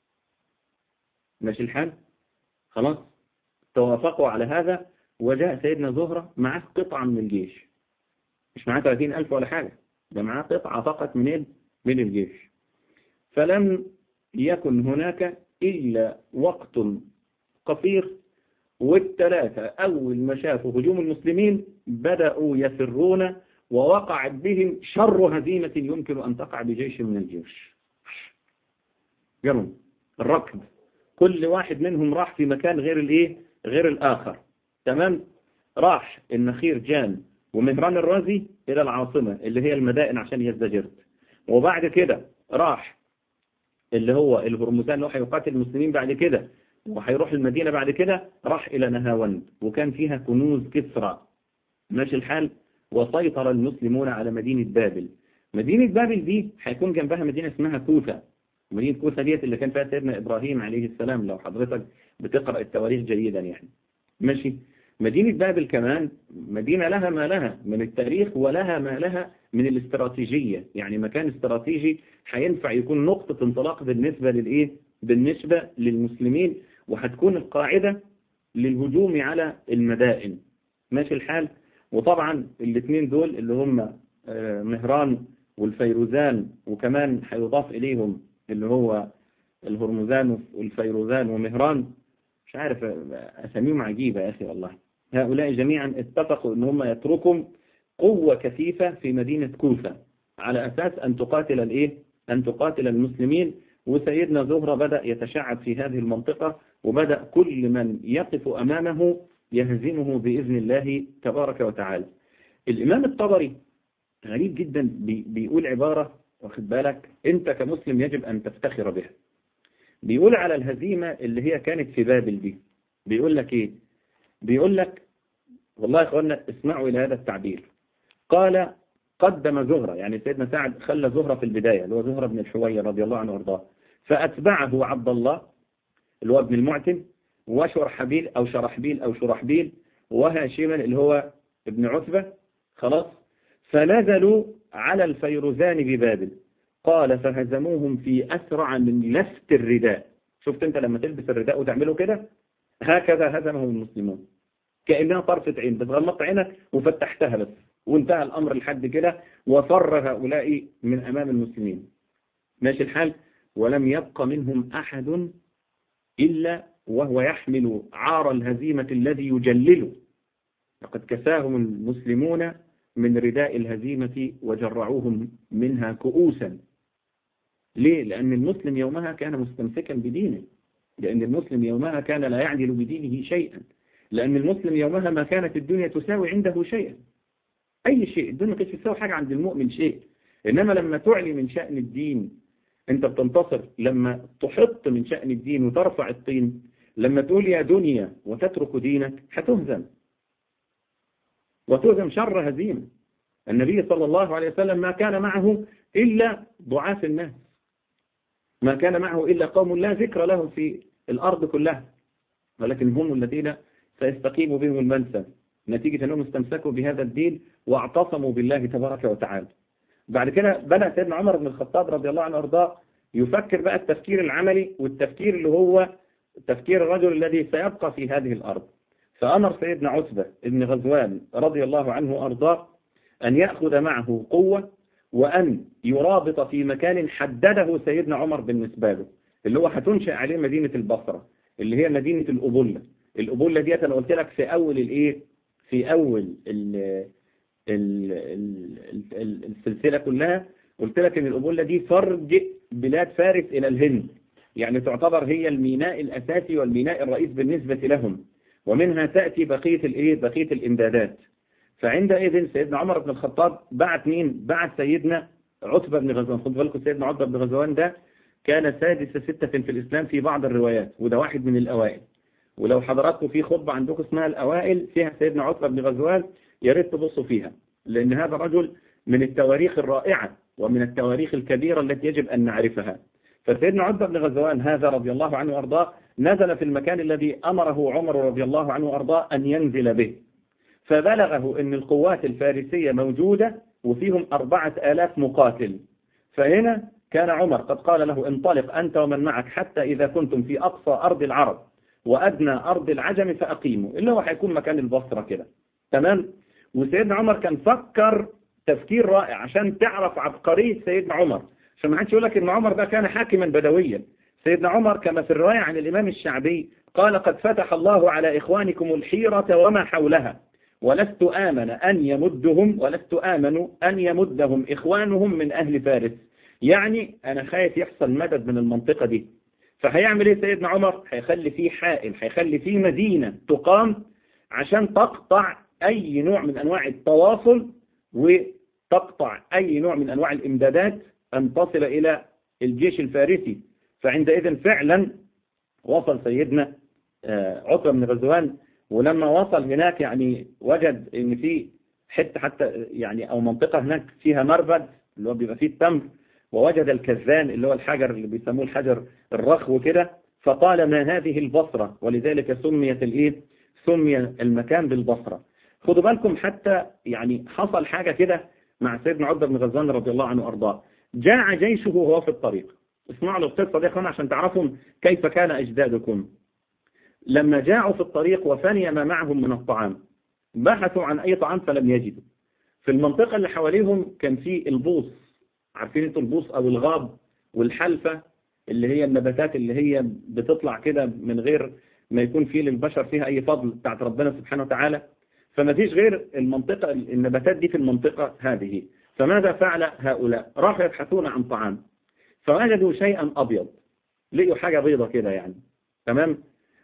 ماشي الحال. خلاص توافقوا على هذا، وجاء سيدنا زهرة معاه قطعة من الجيش، مش معاه ثلاثين ألف ولا حاجة، ده معاه قطعة فقط من من الجيش. فلم يكن هناك إلا وقت قصير، والثلاثة أول ما شافوا هجوم المسلمين بدأوا يفرون، ووقعت بهم شر هزيمة يمكن أن تقع بجيش من الجيوش. جرم الركض، كل واحد منهم راح في مكان غير الايه غير الآخر. تمام. راح النخير جان ومهران الرازي إلى العاصمة اللي هي المدائن عشان يزدجرت، وبعد كده راح اللي هو الهرمزان اللي هو هيقاتل المسلمين بعد كده، وهيروح المدينة بعد كده راح إلى نهاوند، وكان فيها كنوز كسرى ماشي الحال. وسيطر المسلمون على مدينة بابل. مدينة بابل دي هيكون جنبها مدينة اسمها كوثة. مدينة كوثة ديت اللي كان فيها سيدنا إبراهيم عليه السلام، لو حضرتك بتقرأ التواريخ جيدا يعني ماشي. مدينة بابل كمان مدينة لها ما لها من التاريخ، ولها ما لها من الاستراتيجية، يعني مكان استراتيجي هينفع يكون نقطة انطلاق بالنسبة للإيه بالنسبة للمسلمين، وهتكون القاعدة للهجوم على المدائن ماشي الحال. وطبعا الاثنين دول اللي هم مهران والفيروزان، وكمان هيضاف إليهم اللي هو الهرمزان والفيروزان ومهران، مش عارف أساميهم عجيبة يا أخي والله. هؤلاء جميعا اتفقوا ان هم يتركوا قوة كثيفة في مدينة كوفة على أساس أن تقاتل الإيه أن تقاتل المسلمين. وسيدنا زهرة بدأ يتشعب في هذه المنطقة، وبدأ كل من يقف أمامه يهزمه بإذن الله تبارك وتعالى. الإمام الطبري غريب جدا بيقول عبارة، واخد بالك أنت كمسلم يجب أن تفتخر بها. بيقول على الهزيمة اللي هي كانت في بابل دي، بيقول لك إيه بيقول لك والله يا اخوانا اسمعوا إلى هذا التعبير. قال قدم زهرة، يعني سيدنا سعد خلى زهرة في البداية اللي هو زهرة بن الحوير رضي الله عنه وارضاه، فأتبعه عبد الله اللي هو ابن المعتم، وشرحبيل أو شرحبيل أو شرحبيل، وهاشما اللي هو ابن عتبة. خلاص. فنزلوا على الفيروزان ببابل. قال فهزموهم في أسرع من لفت الرداء. شفت انت لما تلبس الرداء وتعمله كده، هكذا هزمهم المسلمون، كأنها طرفة عين، بتغمض عينك وفتحتها بس، وانتهى الأمر لحد كده، وفر هؤلاء من أمام المسلمين ماشي الحال. ولم يبق منهم أحد إلا وهو يحمل عار الهزيمة الذي يجلله. لقد كساهم المسلمون من رداء الهزيمة وجرعوهم منها كؤوسا. ليه؟ لأن المسلم يومها كان مستمسكا بدينه، لأن المسلم يومها كان لا يعدل بدينه شيئا، لأن المسلم يومها ما كانت الدنيا تساوي عنده شيئا، أي شيء. الدنيا ما كانتش تساوي حاجة عند المؤمن شيء. إنما لما تعلي من شأن الدين أنت بتنتصر، لما تحط من شأن الدين وترفع الطين، لما تقول يا دنيا وتترك دينك هتهزم، وتهزم شر هزيمة. النبي صلى الله عليه وسلم ما كان معه إلا ضعاف الناس، ما كان معه إلا قوم لا ذكر لهم في الأرض كلها، ولكن هم الذين سيستقيم بهم المنسى نتيجة أنهم استمسكوا بهذا الدين واعتصموا بالله تبارك وتعالى. بعد كده بدأ سيدنا عمر بن الخطاب رضي الله عنه وارضاه يفكر بقى التفكير العملي، والتفكير اللي هو تفكير الرجل الذي سيبقى في هذه الأرض. فأمر سيدنا عتبة بن غزوان رضي الله عنه وارضاه أن يأخذ معه قوة، وأن يرابط في مكان حدده سيدنا عمر بالنسبة له، اللي هو هتنشأ عليه مدينة البصرة، اللي هي مدينة الأبولة. الأبولة ديت أنا قلت لك في أول الإيه في أول ال ال ال السلسلة كلها، قلت لك إن الأبولة دي فرج بلاد فارس إلى الهند، يعني تعتبر هي الميناء الأساسي والميناء الرئيس بالنسبة لهم، ومنها تأتي بقية الإيه بقية الإمدادات. فعندئذ سيدنا عمر بن الخطاب بعت مين؟ بعت سيدنا عتبة بن غزوان. خد بالكم سيدنا عتبة بن غزوان ده كان سادس ستة في الإسلام في بعض الروايات، وده واحد من الأوائل. ولو حضراتكم في خطبة عندكم اسمها الأوائل فيها سيدنا عتبة بن غزوان، يا ريت تبصوا فيها، لأن هذا رجل من التواريخ الرائعة ومن التواريخ الكبيرة التي يجب أن نعرفها. فسيدنا عتبة بن غزوان هذا رضي الله عنه وأرضاه نزل في المكان الذي أمره عمر رضي الله عنه وأرضاه أن ينزل به، فبلغه أن القوات الفارسية موجودة وفيهم أربعة آلاف مقاتل. فهنا كان عمر قد قال له انطلق أنت ومن معك حتى إذا كنتم في أقصى أرض العرب وأدنى أرض العجم فأقيموا، اللي هو هيكون مكان البصرة كده. تمام. وسيدنا عمر كان فكر تفكير رائع عشان تعرف عبقرية سيدنا عمر، عشان ما حدش يقول لك ان عمر ده كان حاكما بدويا. سيدنا عمر كما في الرواية عن الإمام الشعبي قال قد فتح الله على إخوانكم الحيرة وما حولها ولست آمن أن يمدهم ولست آمن أن يمدهم إخوانهم من أهل فارس. يعني أنا خايف يحصل مدد من المنطقة دي. فهيعمل إيه سيدنا عمر؟ هيخلي فيه حائل، هيخلي فيه مدينة تقام عشان تقطع أي نوع من أنواع التواصل وتقطع أي نوع من أنواع الإمدادات أن تصل إلى الجيش الفارسي. فعندئذ فعلا وصل سيدنا عتبة بن غزوان، ولما وصل هناك يعني وجد ان في حته حتى يعني او منطقه هناك فيها مربد اللي هو بيبقى فيه التمر، ووجد الكذان اللي هو الحجر اللي بيسموه الحجر الرخو كده، فقال ما هذه البصره، ولذلك سميت الايه سمي المكان بالبصره. خدوا بالكم حتى يعني حصل حاجه كده مع سيدنا عتبة بن غزوان رضي الله عنه وارضاه. جاع جيشه وهو في الطريق. اسمعوا القصه دي يا اخوانا عشان تعرفوا كيف كان اجدادكم. لما جاءوا في الطريق وفني ما معهم من الطعام بحثوا عن أي طعام فلم يجدوا. في المنطقة اللي حواليهم كان في البوص، عارفين انتوا البوص أو الغاب والحلفة اللي هي النباتات اللي هي بتطلع كده من غير ما يكون فيه للبشر فيها أي فضل بتاعت ربنا سبحانه وتعالى. فما فيش غير المنطقة النباتات دي في المنطقة هذه. فماذا فعل هؤلاء؟ راحوا يبحثون عن طعام فوجدوا شيئا أبيض، لقوا حاجة بيضة كده يعني. تمام.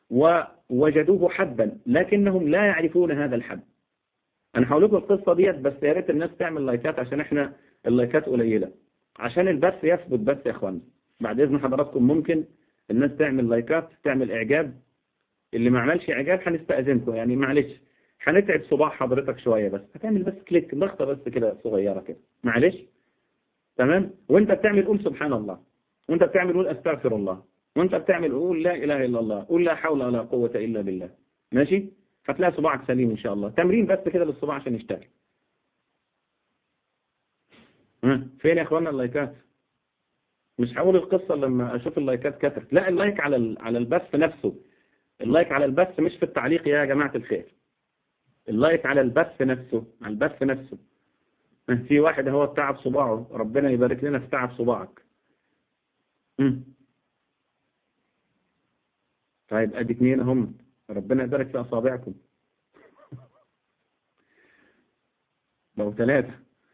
ووجدوه حبا لكنهم لا يعرفون هذا الحب. انا هقول لكم القصه ديت بس يا ريت الناس تعمل لايكات عشان احنا اللايكات قليله، عشان البث يثبت بس يا اخوان. بعد اذن حضراتكم ممكن الناس تعمل لايكات، تعمل اعجاب. اللي ما عملش اعجاب هنستاذنكم يعني معلش، هنتعب صباع حضرتك شويه، بس هتعمل بس كليك ضغطه بس كده صغيره كده معلش. تمام. وانت بتعمل قول سبحان الله، وانت بتعمل قول استغفر الله، وانت بتعمل قول لا اله الا الله، قول لا حول ولا قوه الا بالله. ماشي. هتلاقي صباعك سليم ان شاء الله. تمرين بس كده للصباع عشان يشتغل. فين يا اخوانا اللايكات؟ مش هقول القصه لما اشوف اللايكات كترت، لا اللايك على على البث نفسه. اللايك على البث مش في التعليق يا جماعه الخير. اللايك على البث نفسه، على البث نفسه. في واحد هو تعب صباعه، ربنا يبارك لنا في تعب صباعك. امم طيب ادي اثنين هم، ربنا يبارك في اصابعكم. لو ثلاثة.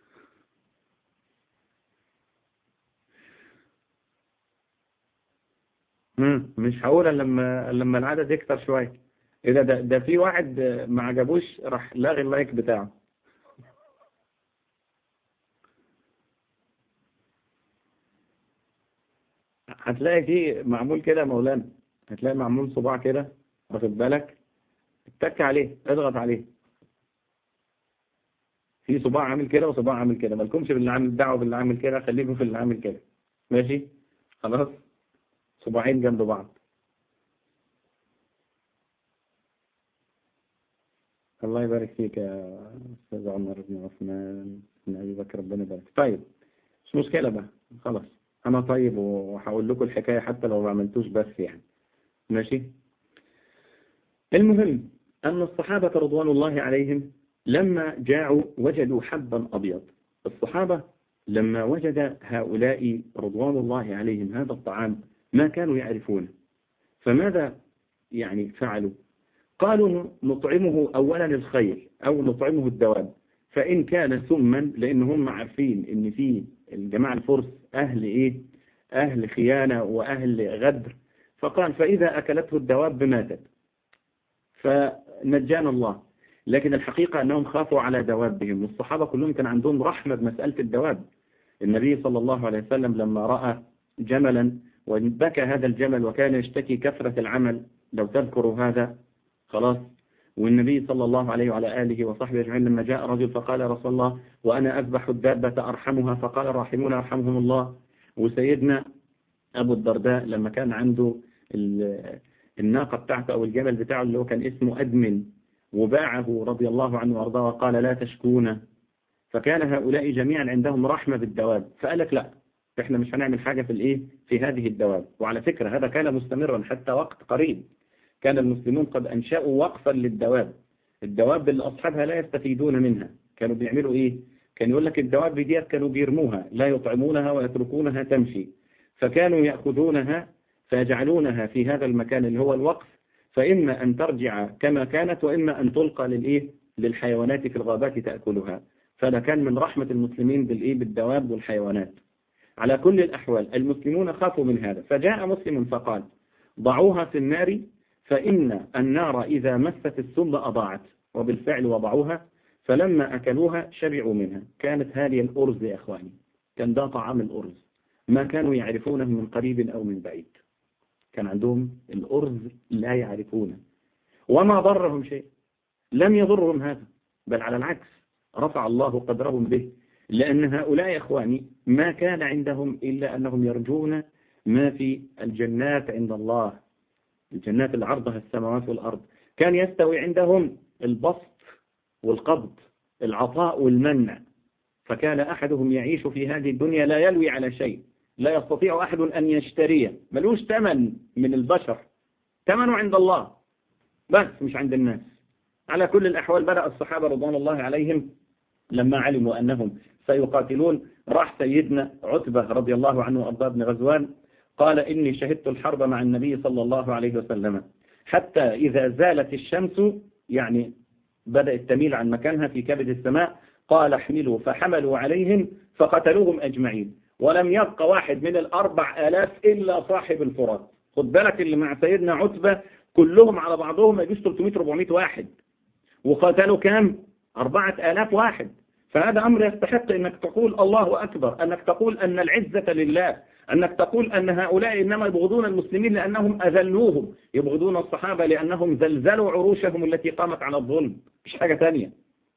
امم مش هقول لما لما العدد يكتر شويه. ايه ده ده, ده في واحد ما عجبوش راح لاغي اللايك بتاعه. هتلاقي فيه معمول كده مولانا، هتلاقي معمول صباع كده واخد بالك، اتك عليه اضغط عليه. في صباع عامل كده وصباع عامل كده، مالكمش باللي عامل دعوه باللي عامل كده، خليكم في اللي عامل كده. ماشي خلاص. صباعين جنب بعض. الله يبارك فيك يا استاذ عمر بن عثمان بن ابي بكر، ربنا يبارك. طيب مش مشكله بقى خلاص، انا طيب وهقول لكم الحكايه حتى لو ما عملتوش بس يعني. ماشي. المهم ان الصحابه رضوان الله عليهم لما جاءوا وجدوا حبا ابيض. الصحابه لما وجد هؤلاء رضوان الله عليهم هذا الطعام ما كانوا يعرفونه، فماذا يعني فعلوا؟ قالوا نطعمه أولا الخيل أو نطعمه الدواب، فإن كان سما، لأن هم عارفين إن في الجماعة الفرس أهل إيه؟ أهل خيانة وأهل غدر. فقال فإذا أكلته الدواب ماتت فنجانا الله. لكن الحقيقة أنهم خافوا على دوابهم، والصحابة كلهم كان عندهم رحمة بمسألة الدواب. النبي صلى الله عليه وسلم لما رأى جملا وبكى هذا الجمل وكان يشتكي كثرة العمل، لو تذكروا هذا خلاص. والنبي صلى الله عليه وعلى آله وصحبه أجمعين لما جاء رجل فقال يا رسول الله وأنا أذبح الدابة أرحمها، فقال الراحمون أرحمهم الله. وسيدنا أبو الدرداء لما كان عنده الناقة بتاعته أو الجمل بتاعه اللي هو كان اسمه أدمن وباعه رضي الله عنه وأرضاه وقال لا تشكونا، فكان هؤلاء جميعا عندهم رحمة بالدواب، فقال لك لا احنا مش هنعمل حاجة في الايه في هذه الدواب. وعلى فكرة هذا كان مستمرا حتى وقت قريب، كان المسلمون قد أنشأوا وقفا للدواب، الدواب اللي أصحابها لا يستفيدون منها كانوا بيعملوا ايه؟ كان يقول لك الدواب ديت كانوا بيرموها لا يطعمونها ويتركونها تمشي، فكانوا يأخذونها فيجعلونها في هذا المكان اللي هو الوقف، فإما أن ترجع كما كانت وإما أن تلقى للإيه للحيوانات في الغابات تأكلها. فده كان من رحمة المسلمين بالإيه بالدواب والحيوانات. على كل الأحوال المسلمون خافوا من هذا، فجاء مسلم فقال ضعوها في النار فإن النار إذا مست السم أضاعت، وبالفعل وضعوها فلما أكلوها شبعوا منها. كانت هذه الأرز يا أخواني، كان ده طعام الأرز، ما كانوا يعرفونه من قريب أو من بعيد، كان عندهم الأرز لا يعرفونه، وما ضرهم شيء، لم يضرهم هذا، بل على العكس رفع الله قدرهم به، لأن هؤلاء يا إخواني ما كان عندهم إلا أنهم يرجون ما في الجنات عند الله، الجنات اللي عرضها السماوات والأرض، كان يستوي عندهم البسط والقبض، العطاء والمنع، فكان أحدهم يعيش في هذه الدنيا لا يلوي على شيء، لا يستطيع أحد أن يشتريه، ملوش ثمن من البشر، ثمنه عند الله بس مش عند الناس. على كل الأحوال بدأ الصحابة رضوان الله عليهم لما علموا أنهم سيقاتلون، راح سيدنا عتبة رضي الله عنه وأرضاه بن غزوان قال إني شهدت الحرب مع النبي صلى الله عليه وسلم حتى إذا زالت الشمس، يعني بدأت تميل عن مكانها في كبد السماء، قال احملوا، فحملوا عليهم فقتلوهم أجمعين، ولم يبق واحد من الأربع آلاف إلا صاحب الفرات. خد بالك اللي مع سيدنا عتبة كلهم على بعضهم ما يجوز ثلاثمائة أربعمائة واحد، وقتلوا كام؟ أربعة آلاف واحد. فهذا أمر يستحق أنك تقول الله أكبر، أنك تقول أن العزة لله، أنك تقول أن هؤلاء إنما يبغضون المسلمين لأنهم أذلوهم، يبغضون الصحابة لأنهم زلزلوا عروشهم التي قامت على الظلم، مش حاجة تانية.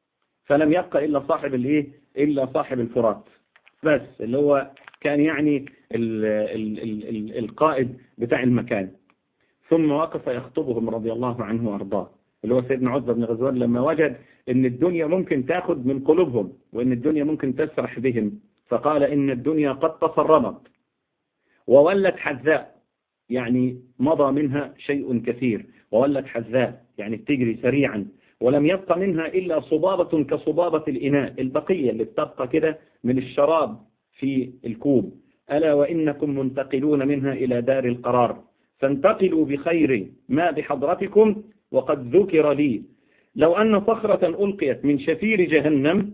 فلم يبقى إلا صاحب الإيه؟ إلا صاحب الفرات بس، اللي هو كان يعني ال ال ال ال القائد بتاع المكان. ثم وقف يخطبهم رضي الله عنه وأرضاه، اللي هو سيدنا عتبة بن غزوان، لما وجد ان الدنيا ممكن تاخذ من قلوبهم وان الدنيا ممكن تسرح بهم، فقال ان الدنيا قد تصرمت وولت حذاء، يعني مضى منها شيء كثير، وولت حذاء يعني تجري سريعا، ولم يبقى منها إلا صبابة كصبابة الإناء، البقية اللي بتبقى كده من الشراب في الكوب. ألا وإنكم منتقلون منها إلى دار القرار، فانتقلوا بخير ما بحضرتكم، وقد ذكر لي لو أن صخرة ألقيت من شفير جهنم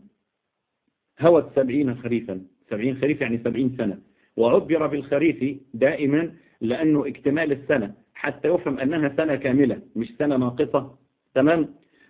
هوت سبعين خريفا، سبعين خريف يعني سبعين سنة، وعبر بالخريف دائما لأنه اكتمال السنة حتى يفهم أنها سنة كاملة مش سنة ناقصة، تمام.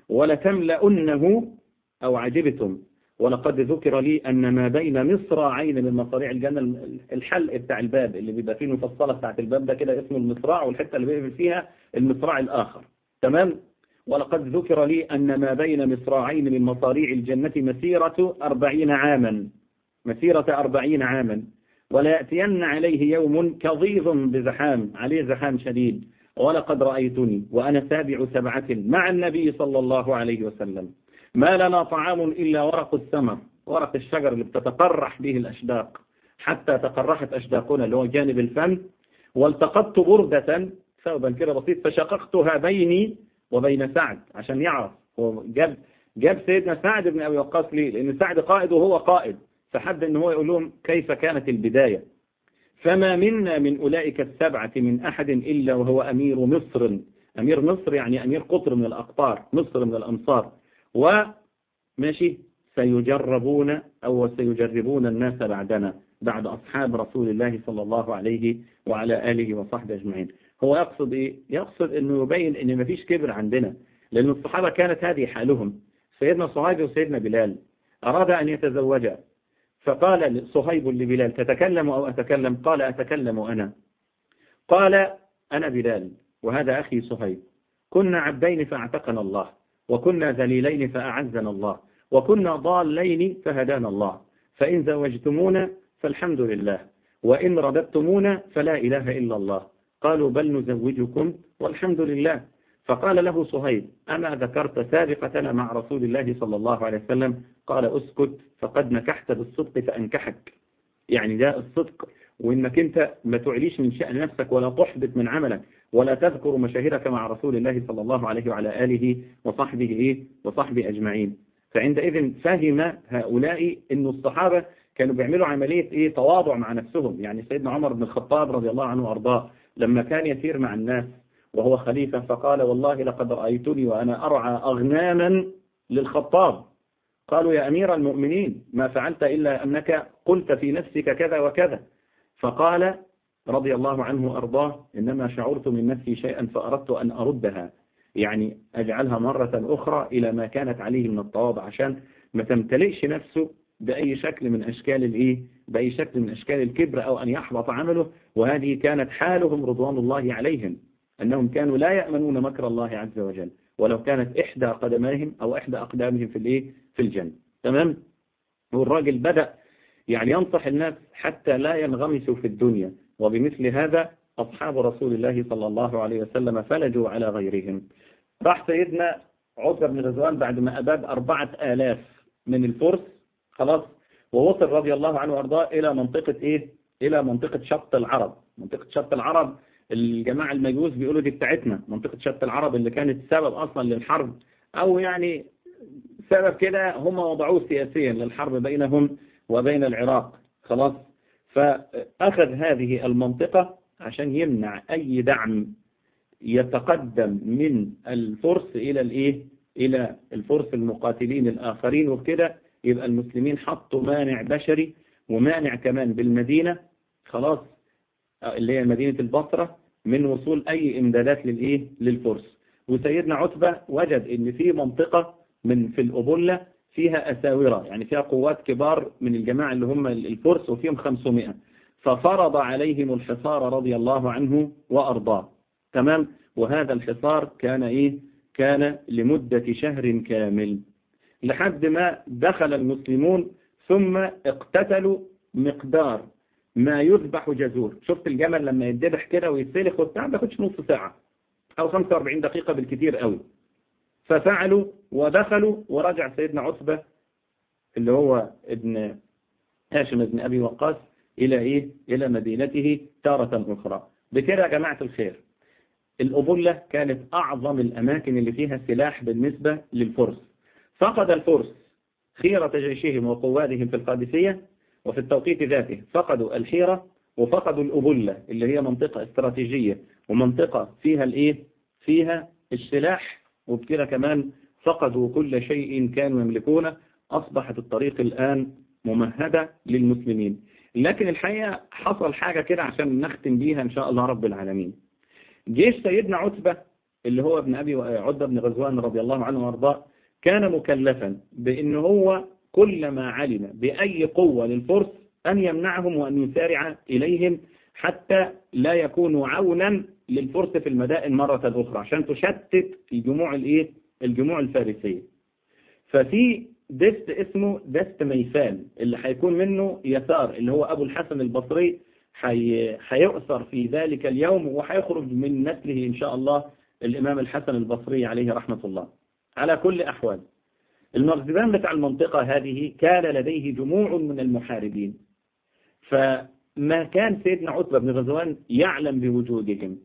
ولتملأنه أو عجبتم، ولقد ذكر لي أن ما بين مصراعين من مصاريع الجنة، الحلق بتاع الباب اللي بيبقى فيه المفصلة بتاعت الباب ده كده اسمه المصراع، والحتة اللي بيقفل فيها المصراع الآخر، تمام. ولقد ذكر لي أن ما بين مصراعين من مصاريع الجنة مسيرة أربعين عاما، مسيرة أربعين عاما، ولا يأتين عليه يوم كظيظ بزحام، عليه زحام شديد، ولقد رأيتني وأنا سابع سبعة مع النبي صلى الله عليه وسلم، ما لنا طعام إلا ورق الثمر، ورق الشجر اللي بتتقرح به الأشداق، حتى تقرحت أشداقنا اللي هو جانب الفم، والتقطت بردة ثوبا كده بسيط فشققتها بيني وبين سعد، عشان يعرف هو جاب جاب سيدنا سعد بن أبي وقاص ليه؟ لأن سعد قائد وهو قائد، فحب أن هو يقول لهم كيف كانت البداية. فما منا من أولئك السبعة من أحد إلا وهو أمير مصر، أمير مصر يعني أمير قطر من الأقطار، مصر من الأمصار، وماشي سيجربون أو سيجربون الناس بعدنا، بعد أصحاب رسول الله صلى الله عليه وعلى آله وصحبه أجمعين. هو يقصد إيه؟ يقصد أنه يبين أن مفيش كبر عندنا، لأن الصحابة كانت هذه حالهم. سيدنا صهيب وسيدنا بلال أراد أن يتزوجا، فقال صهيب لبلال تتكلم أو أتكلم؟ قال أتكلم أنا. قال أنا بلال وهذا أخي صهيب، كنا عبدين فاعتقنا الله، وكنا ذليلين فأعزنا الله، وكنا ضالين فهدانا الله، فإن زوجتمونا فالحمد لله، وإن رددتمونا فلا إله إلا الله. قالوا بل نزوجكم والحمد لله. فقال له صهيب أما ذكرت سابقتنا مع رسول الله صلى الله عليه وسلم؟ قال أسكت فقد نكحت بالصدق فأنكحك. يعني ده الصدق، وإنك أنت ما تعليش من شأن نفسك ولا تحبط من عملك ولا تذكر مشاهدك مع رسول الله صلى الله عليه وعلى آله وصحبه إيه وصحبه أجمعين. فعندئذ فهم هؤلاء إن الصحابة كانوا بيعملوا عملية إيه تواضع مع نفسهم. يعني سيدنا عمر بن الخطاب رضي الله عنه وأرضاه لما كان يسير مع الناس وهو خليفة فقال والله لقد رأيتني وأنا أرعى أغناما للخطاب. قالوا يا أمير المؤمنين ما فعلت إلا أنك قلت في نفسك كذا وكذا. فقال رضي الله عنه وأرضاه إنما شعرت من نفسي شيئا فأردت أن أردها، يعني أجعلها مرة أخرى إلى ما كانت عليه من التواضع عشان ما تمتلئش نفسه بأي شكل من أشكال الإيه بأي شكل من أشكال الكبر أو أن يحبط عمله. وهذه كانت حالهم رضوان الله عليهم، أنهم كانوا لا يأمنون مكر الله عز وجل ولو كانت إحدى قدميهم أو إحدى أقدامهم في الإيه في الجنة. تمام. والراجل بدأ يعني ينصح الناس حتى لا ينغمسوا في الدنيا، وبمثل هذا أصحاب رسول الله صلى الله عليه وسلم فلجوا على غيرهم. راح سيدنا عتبة بن غزوان بعد ما أباد أربعة آلاف من الفرس خلاص، ووصل رضي الله عنه وأرضاه إلى منطقة إيه إلى منطقة شط العرب. منطقة شط العرب الجماعة المجوس بيقولوا دي بتاعتنا، منطقة شط العرب اللي كانت سبب أصلا للحرب، أو يعني سبب كده هم وضعوه سياسيا للحرب بينهم وبين العراق خلاص. فأخذ هذه المنطقة عشان يمنع أي دعم يتقدم من الفرس إلى الإيه إلى الفرس المقاتلين الآخرين، وبكده يبقى المسلمين حطوا مانع بشري ومانع كمان بالمدينة خلاص اللي هي مدينة البصرة من وصول أي إمدادات للإيه للفرس. وسيدنا عتبة وجد إن في منطقة من في الأبلة فيها أساورة، يعني فيها قوات كبار من الجماعة اللي هم الفرس وفيهم خمسمائة، ففرض عليهم الحصار رضي الله عنه وأرضاه. تمام. وهذا الحصار كان إيه كان لمدة شهر كامل لحد ما دخل المسلمون ثم اقتتلوا مقدار ما يذبح جزور. شفت الجمل لما يتذبح كده ويتسلخ وبتاع ما ياخدش نص ساعة أو خمسة وأربعين دقيقة بالكثير قوي. ففعلوا ودخلوا، ورجع سيدنا عتبة اللي هو ابن هاشم بن أبي وقاص إلى إيه إلى مدينته تارة أخرى. بكده يا جماعة الخير الأبلة كانت أعظم الأماكن اللي فيها سلاح بالنسبة للفرس. فقد الفرس خيرة جيشهم وقوادهم في القادسية، وفي التوقيت ذاته فقدوا الحيرة وفقدوا الأبلة اللي هي منطقة استراتيجية ومنطقة فيها الإيه فيها السلاح، وبكده كمان فقدوا كل شيء كانوا يملكونه. أصبحت الطريق الآن ممهدة للمسلمين. لكن الحقيقة حصل حاجة كده عشان نختم بيها إن شاء الله رب العالمين. جيش سيدنا عتبة اللي هو ابن أبي عتبة بن غزوان رضي الله عنه وارضاه كان مكلفا بأنه هو كلما علم بأي قوة للفرس أن يمنعهم وأن يسارع إليهم حتى لا يكونوا عونا للفرس في المدائن مرة أخرى عشان تشتت الجموع الإيه الجموع الفارسية. ففي دست اسمه دست ميسان اللي هيكون منه يسار اللي هو أبو الحسن البصري هيؤثر في ذلك اليوم، وهيخرج من نسله إن شاء الله الإمام الحسن البصري عليه رحمة الله. على كل أحوال المغزبان بتاع المنطقة هذه كان لديه جموع من المحاربين، فما كان سيدنا عتبة بن غزوان يعلم بوجودهم،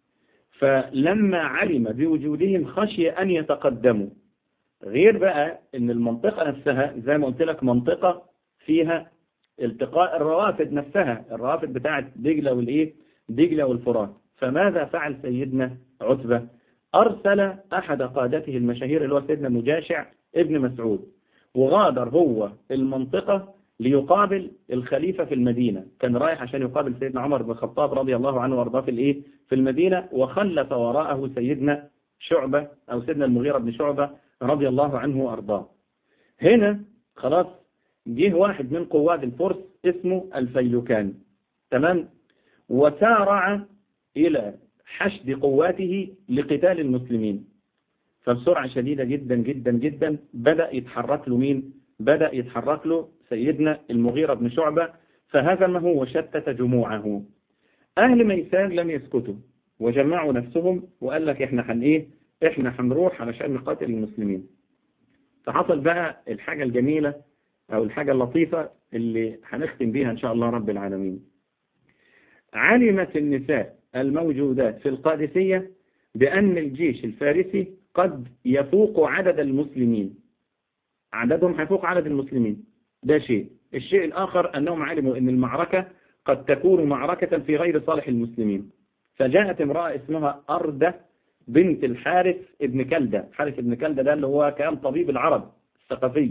فلما علم بوجودهم خشي أن يتقدموا. غير بقى أن المنطقة نفسها زي ما قلت لك منطقة فيها التقاء الروافد نفسها، الروافد بتاعت دجلة والإيه دجلة والفرات. فماذا فعل سيدنا عتبة؟ أرسل أحد قادته المشاهير اللي هو سيدنا مجاشع ابن مسعود، وغادر هو المنطقة ليقابل الخليفة في المدينة. كان رايح عشان يقابل سيدنا عمر بن الخطاب رضي الله عنه وارضاه في الإيه في المدينة، وخلف وراءه سيدنا شعبة أو سيدنا المغيرة بن شعبة رضي الله عنه وارضاه. هنا خلاص جه واحد من قواد الفرس اسمه الفيلكان، تمام، وسارع إلى حشد قواته لقتال المسلمين. فبسرعة شديدة جدا جدا جدا بدأ يتحرك له مين؟ بدأ يتحرك له سيدنا المغيرة بن شعبة، فهزمه وشتت جموعه. أهل ميسان لم يسكتوا وجمعوا نفسهم وقال لك إحنا حن إيه؟ إحنا هنروح علشان نقاتل المسلمين. فحصل بقى الحاجة الجميلة أو الحاجة اللطيفة اللي هنختم بيها إن شاء الله رب العالمين. علمت النساء الموجودات في القادسية بأن الجيش الفارسي قد يفوق عدد المسلمين، عددهم هيفوق عدد المسلمين، ده شيء. الشيء الآخر أنهم علموا أن المعركة قد تكون معركة في غير صالح المسلمين. فجاءت امرأة اسمها أردة بنت الحارث ابن كلدة، حارث ابن كلدة ده اللي هو كان طبيب العرب الثقفي.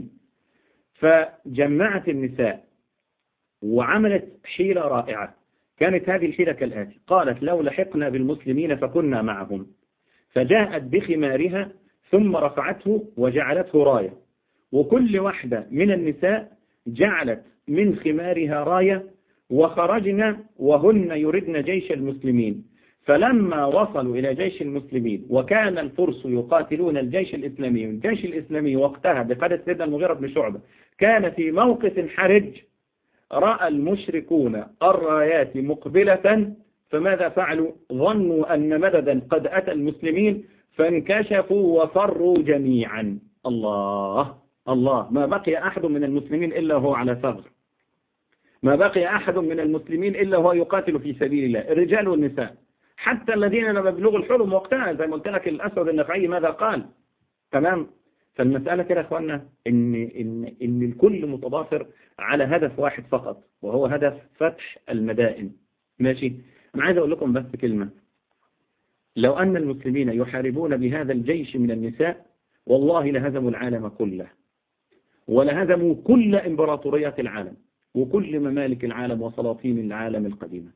فجمعت النساء وعملت حيلة رائعة. كانت هذه الحيلة كالآتي: قالت لو لحقنا بالمسلمين فكنا معهم. فجاءت بخمارها ثم رفعته وجعلته راية، وكل واحدة من النساء جعلت من خمارها راية، وخرجنا وهن يردن جيش المسلمين. فلما وصلوا إلى جيش المسلمين وكان الفرس يقاتلون الجيش الإسلامي، الجيش الإسلامي وقتها بقيادة سيدنا المغيرة بن شعبة كان في موقف حرج، رأى المشركون الرايات مقبلة، فماذا فعلوا؟ ظنوا أن مددا قد أتى المسلمين فانكشفوا وفروا جميعا. الله الله، ما بقي أحد من المسلمين إلا هو على ثغر، ما بقي أحد من المسلمين إلا هو يقاتل في سبيل الله، الرجال والنساء، حتى الذين لم يبلغوا الحلم وقتها، زي ما قلت لك الأسود النفعي ماذا قال، تمام. فالمسألة كده يا أخوانا إن, إن, إن الكل متضافر على هدف واحد فقط، وهو هدف فتح المدائن. ماشي. أنا عايز أقول لكم بس كلمة: لو أن المسلمين يحاربون بهذا الجيش من النساء والله لهزموا العالم كله، ولهزموا كل إمبراطوريات العالم وكل ممالك العالم وسلاطين العالم القديمة.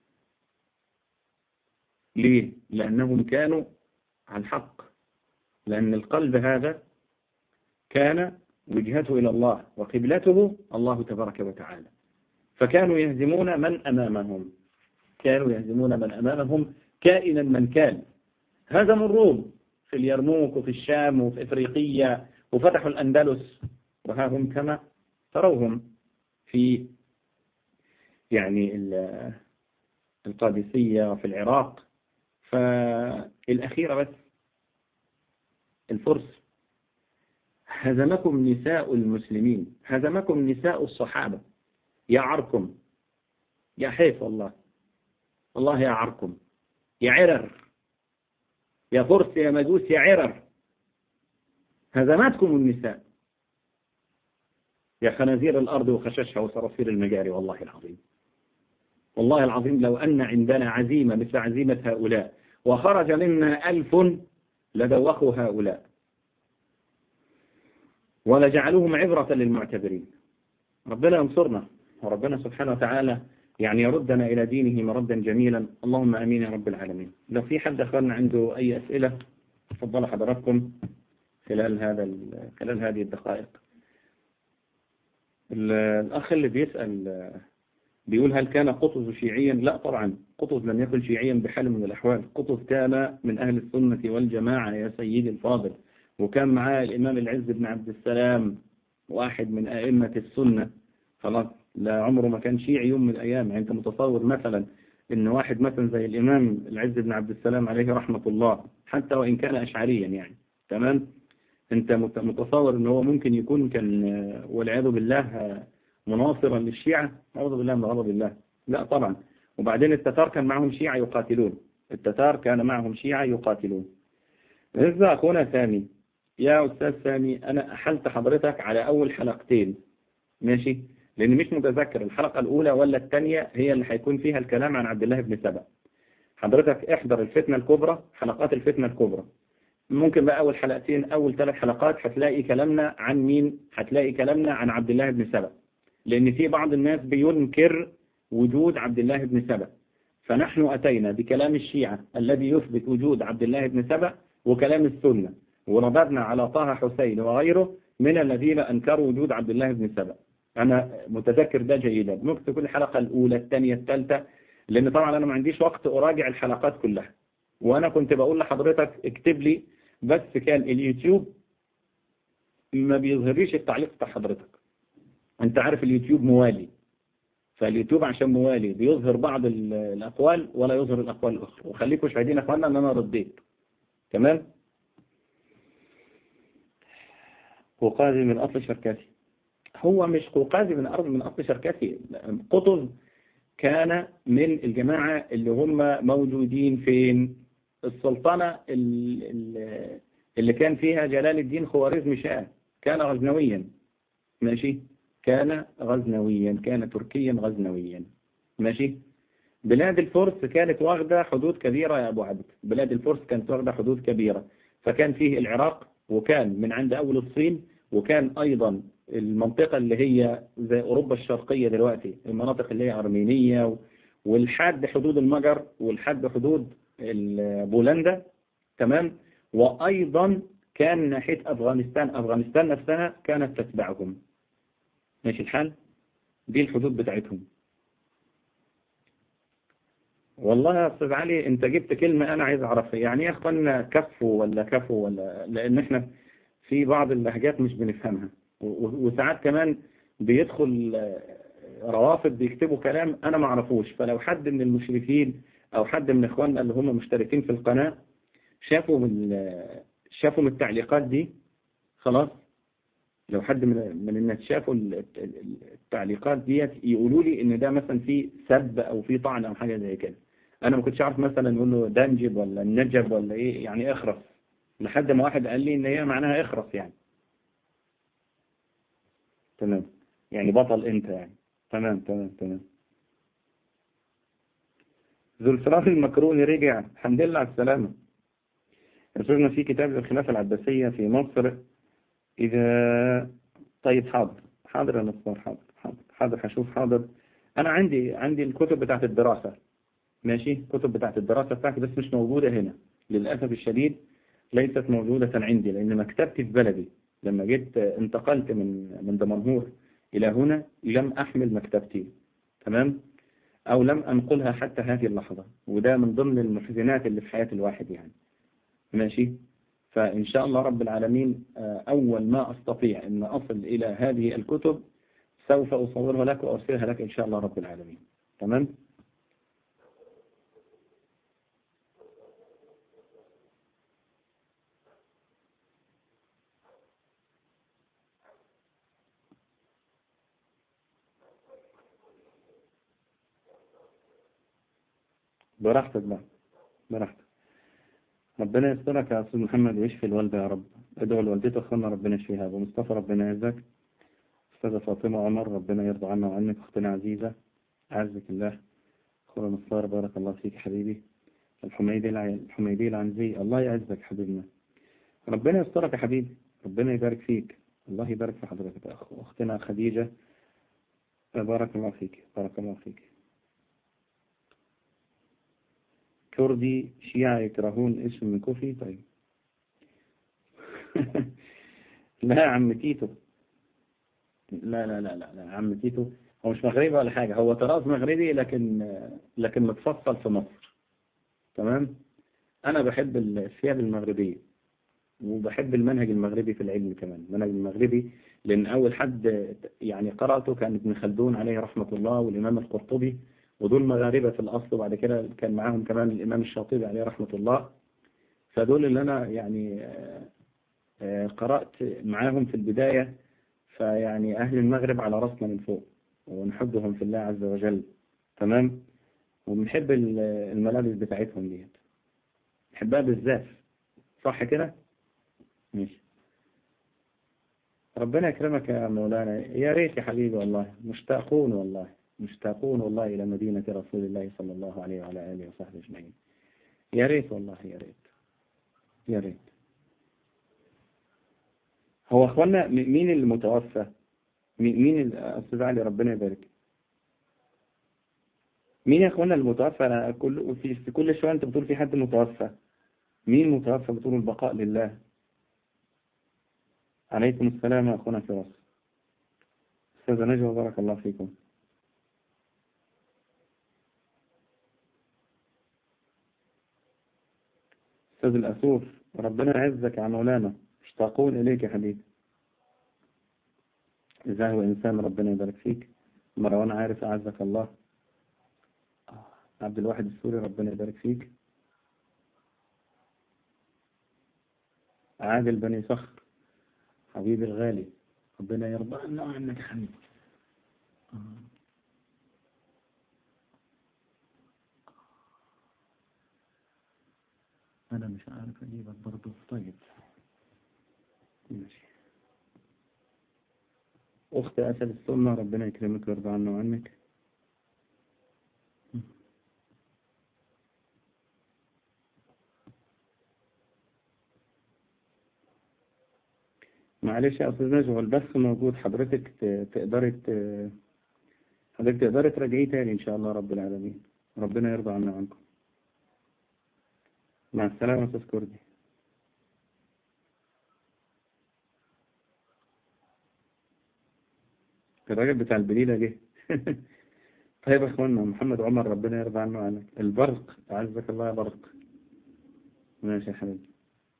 ليه؟ لأنهم كانوا على الحق، لأن القلب هذا كان وجهته إلى الله وقبلته الله تبارك وتعالى، فكانوا يهزمون من أمامهم، كانوا يهزمون من أمامهم كائنا من كان. هزموا الروم في اليرموك وفي الشام وفي إفريقيا، وفتحوا الأندلس، وها هم كما تروهم في يعني القادسية وفي العراق. فالأخيرة بس الفرس، هزمكم نساء المسلمين، هزمكم نساء الصحابة، يا عركم، يا حيف والله، والله يا عركم، يا عرر، يا فرس، يا مجوس، يا عرر، هزمتكم النساء، يا خنازير الأرض وخششها وصراصير المجاري. والله العظيم، والله العظيم، لو أن عندنا عزيمة مثل عزيمة هؤلاء وخرج منا ألف لدوخوا هؤلاء ولجعلوهم عبرة للمعتبرين. ربنا ينصرنا، وربنا سبحانه وتعالى يعني يردنا إلى دينه مردا جميلا. اللهم أمين يا رب العالمين. لو في حد أخبرنا عنده أي أسئلة تفضل حضراتكم خلال هذا خلال هذه الدقائق. الأخ اللي بيسأل بيقول: هل كان قطز شيعيا؟ لا طبعا، قطز لم يكن شيعيا بحال من الأحوال. قطز كان من أهل السنة والجماعة يا سيدي الفاضل، وكان معاه الإمام العز بن عبد السلام، واحد من أئمة السنة. خلاص، لا عمره ما كان شيعي يوم من الأيام. يعني أنت متصور مثلا إن واحد مثلا زي الإمام العز بن عبد السلام عليه رحمة الله، حتى وإن كان أشعريا يعني، تمام، أنت متصور إن هو ممكن يكون كان والعياذ بالله مناصرا للشيعة؟ أعوذ بالله من غضب الله، لا طبعا. وبعدين التتار كان معهم شيعة يقاتلون، التتار كان معهم شيعة يقاتلون. إذا أخونا سامي، يا أستاذ سامي، أنا أحلت حضرتك على أول حلقتين، ماشي، لأن مش متذكر الحلقة الأولى ولا الثانية هي اللي هيكون فيها الكلام عن عبد الله بن سبأ. حضرتك احضر الفتنة الكبرى، حلقات الفتنة الكبرى، ممكن بقى أول حلقتين أول ثلاث حلقات هتلاقي كلامنا عن مين؟ هتلاقي كلامنا عن عبد الله بن سبأ، لأن في بعض الناس بينكر وجود عبد الله بن سبأ، فنحن أتينا بكلام الشيعة الذي يثبت وجود عبد الله بن سبأ وكلام السنة، ورددنا على طه حسين وغيره من الذين أنكروا وجود عبد الله بن سبأ. أنا متذكر ده جيدا. ممكن تكون الحلقة الأولى الثانية الثالثة، لأن طبعا أنا ما عنديش وقت أراجع الحلقات كلها، وأنا كنت بقول لحضرتك اكتب لي، بس كان اليوتيوب ما بيظهرليش التعليق بتاع حضرتك. أنت عارف اليوتيوب موالي، فاليوتيوب عشان موالي بيظهر بعض الأقوال ولا يظهر الأقوال الأخرى. وخليكم شاهدين يا أخوانا أن أنا رديت. تمام. قوقازي من أصل شركاتي. هو مش قوقازي من أرض من أصل شركاتي. قطز كان من الجماعة اللي هم موجودين فين؟ السلطنة اللي كان فيها جلال الدين خوارزم شاه، كان غزنويا. ماشي، كان غزنويا، كان تركيا غزنويا. ماشي. بلاد الفرس كانت واخدة حدود كبيرة يا أبو عبد، بلاد الفرس كانت واخدة حدود كبيرة، فكان فيه العراق، وكان من عند أول الصين، وكان أيضا المنطقة اللي هي زي أوروبا الشرقية دلوقتي، المناطق اللي هي أرمينية، والحد حدود المجر، والحد حدود بولندا. تمام. وأيضا كان ناحية أفغانستان، أفغانستان نفسها كانت تتبعهم. ماشي الحال. دي الحدود بتاعتهم. والله يا أستاذ علي أنت جبت كلمة أنا عايز أعرفها، يعني يا أخوانا كفوا ولا كفوا ولا، لأن إحنا في بعض اللهجات مش بنفهمها، وساعات كمان بيدخل روافد بيكتبوا كلام أنا ما أعرفوش. فلو حد من المشرفين أو حد من إخواننا اللي هم مشتركين في القناة شافوا من شافوا من التعليقات دي، خلاص، لو حد من من الناس شافوا التعليقات ديت يقولوا لي إن ده مثلا فيه سب أو فيه طعن أو حاجة زي كده. أنا ما كنتش عارف مثلا نقول له دنجب ولا النجب ولا إيه، يعني اخرس، لحد ما واحد قال لي إن هي معناها اخرس يعني. تمام، يعني بطل أنت يعني. تمام تمام تمام. ذو الفراغ المكروني رجع، الحمد لله على السلامة. رسولنا في كتاب الخلافة العباسية في مصر. إذا طيب حاضر حاضر يا نصار، حاضر حاضر حاضر هشوف. حاضر. أنا عندي عندي الكتب بتاعت الدراسة. ماشي، كتب بتاعت الدراسة بتاعتي بس مش موجودة هنا للأسف الشديد، ليست موجودة عندي، لأن مكتبتي في بلدي. لما جيت انتقلت من من دمنهور إلى هنا لم أحمل مكتبتي. تمام، أو لم أنقلها حتى هذه اللحظة، وده من ضمن المحزنات اللي في حياة الواحد يعني. ماشي. فإن شاء الله رب العالمين أول ما أستطيع أن أصل إلى هذه الكتب سوف أصورها لك وأرسلها لك إن شاء الله رب العالمين. تمام. براحتك بقى، براحتك. ربنا يسترك يا أستاذ محمد ويشفي الوالدة يا رب. ادعو لوالدتك أخونا ربنا يشفيها. أبو مصطفى ربنا يعزك. أستاذة فاطمة عمر ربنا يرضى عنا وعنك. أختنا عزيزة أعزك الله. أخونا نصار بارك الله فيك حبيبي. الحميدي الحميدي العنزي الله يعزك حبيبنا. ربنا يسترك يا حبيبي، ربنا يبارك فيك. الله يبارك في حضرتك يا أخو. أختنا خديجة بارك الله فيك، بارك الله فيك. كردي شيعة يكرهون اسم من كوفي. طيب لا يا عم تيتو، لا لا لا لا لا عم تيتو هو مش مغربي ولا حاجة، هو طراز مغربي لكن لكن متفصل في مصر. تمام. أنا بحب الثياب المغربية، وبحب المنهج المغربي في العلم كمان، المنهج المغربي، لأن أول حد يعني قرأته كان ابن خلدون عليه رحمة الله والإمام القرطبي، ودول مغاربة في الأصل، وبعد كده كان معاهم كمان الإمام الشاطبي عليه رحمة الله. فدول اللي أنا يعني قرأت معاهم في البداية. فيعني أهل المغرب على رأسنا من فوق، ونحبهم في الله عز وجل. تمام. وبنحب الملابس بتاعتهم ديت، نحبها بالذات. صح كده؟ ماشي. ربنا يكرمك يا مولانا. يا ريت يا حبيبي والله، مشتاقون والله، مشتاقون والله إلى مدينة رسول الله صلى الله عليه وعلى آله وصحبه أجمعين. يا ريت والله، يا ريت يا ريت. هو أخوانا مين المتوفى؟ مين الأستاذ علي ربنا يبارك؟ مين يا أخوانا المتوفى؟ أنا كل في كل شوية أنت بتقول في حد متوفى. مين متوفى؟ بتقول البقاء لله. عليكم السلام يا أخونا فراس. أستاذ نجوى بارك الله فيكم. أستاذ الأسوف ربنا يعزك يا مولانا، مشتاقون إليك يا حبيبي. إذا هو إنسان ربنا يبارك فيك. مروان عارف أعزك الله. عبد الواحد السوري ربنا يبارك فيك. عادل بني صخر حبيبي الغالي ربنا يرضى عنا وعنك يا حبيبي. أنا مش عارف أجيبك برضه. طيب ماشي. أخت أسد السنة ربنا يكرمك ويرضى عنا وعنك. معلش يا أستاذ نجوى البث موجود، حضرتك تقدري حضرتك تقدري تراجعيه تاني إن شاء الله رب العالمين. ربنا يرضى عنا وعنكم. مع السلامة أستاذ كردي. الراجل بتاع البليلة جه. طيب يا اخوانا محمد عمر ربنا يرضى عنه وعنك. البرق أعزك الله يا برق. ماشي يا حبيبي.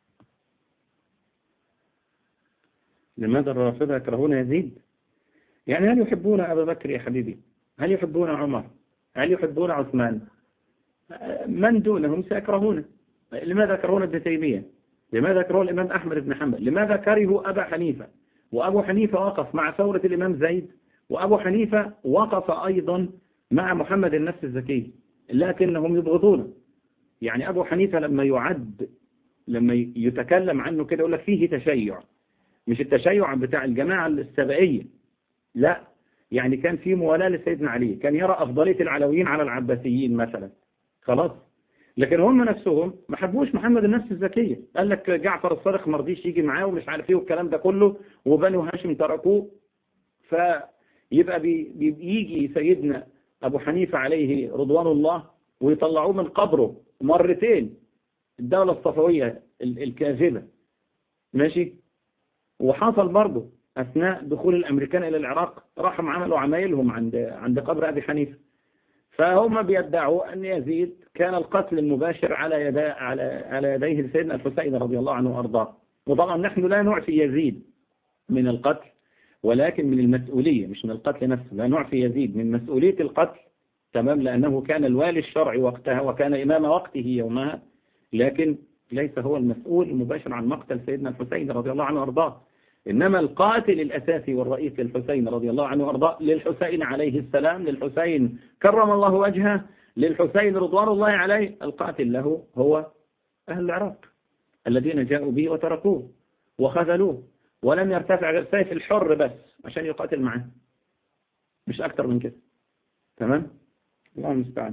لماذا الرافضة يكرهون يزيد؟ يعني هل يحبون أبا بكر يا حبيبي؟ هل يحبون عمر؟ هل يحبون عثمان؟ من دونهم سيكرهونه. لماذا يكرهون ابن تيمية؟ لماذا يكرهون الإمام أحمد بن حنبل؟ لماذا كرهوا أبا حنيفة؟ وأبو حنيفة وقف مع ثورة الإمام زيد، وأبو حنيفة وقف أيضا مع محمد النفس الزكي، لكنهم يبغضونه. يعني أبو حنيفة لما يعد لما يتكلم عنه كده يقول لك فيه تشيع، مش التشيع بتاع الجماعة السبائية، لا، يعني كان في موالاة لسيدنا علي، كان يرى أفضلية العلويين على العباسيين مثلا، خلاص. لكن هم نفسهم ما حبوش محمد النفس الزكية، قال لك جعفر الصادق ما رضيش يجي معاه ومش عارف ايه والكلام ده كله، وبنو هاشم تركوه. فيبقى بيجي سيدنا أبو حنيفة عليه رضوان الله ويطلعوه من قبره مرتين، الدولة الصفوية الكاذبة، ماشي. وحصل برضه أثناء دخول الأمريكان إلى العراق راحوا عملوا عمايلهم عند عند قبر أبي حنيفة. فهم بيدعوا أن يزيد كان القتل المباشر على يدي على على يديه لسيدنا الحسين رضي الله عنه وأرضاه. وطبعا نحن لا نعفي يزيد من القتل، ولكن من المسؤولية، مش من القتل نفسه. لا نعفي يزيد من مسؤولية القتل، تمام، لأنه كان الوالي الشرعي وقتها وكان إمام وقته يومها، لكن ليس هو المسؤول المباشر عن مقتل سيدنا الحسين رضي الله عنه وأرضاه. إنما القاتل الأساسي والرئيس للحسين رضي الله عنه وأرضاه، للحسين عليه السلام، للحسين كرم الله وجهه، للحسين رضوان الله عليه، القاتل له هو أهل العراق الذين جاءوا به وتركوه وخذلوه، ولم يرتفع غير سيف الحر بس عشان يقاتل معه، مش أكتر من كده. تمام؟ الله المستعان.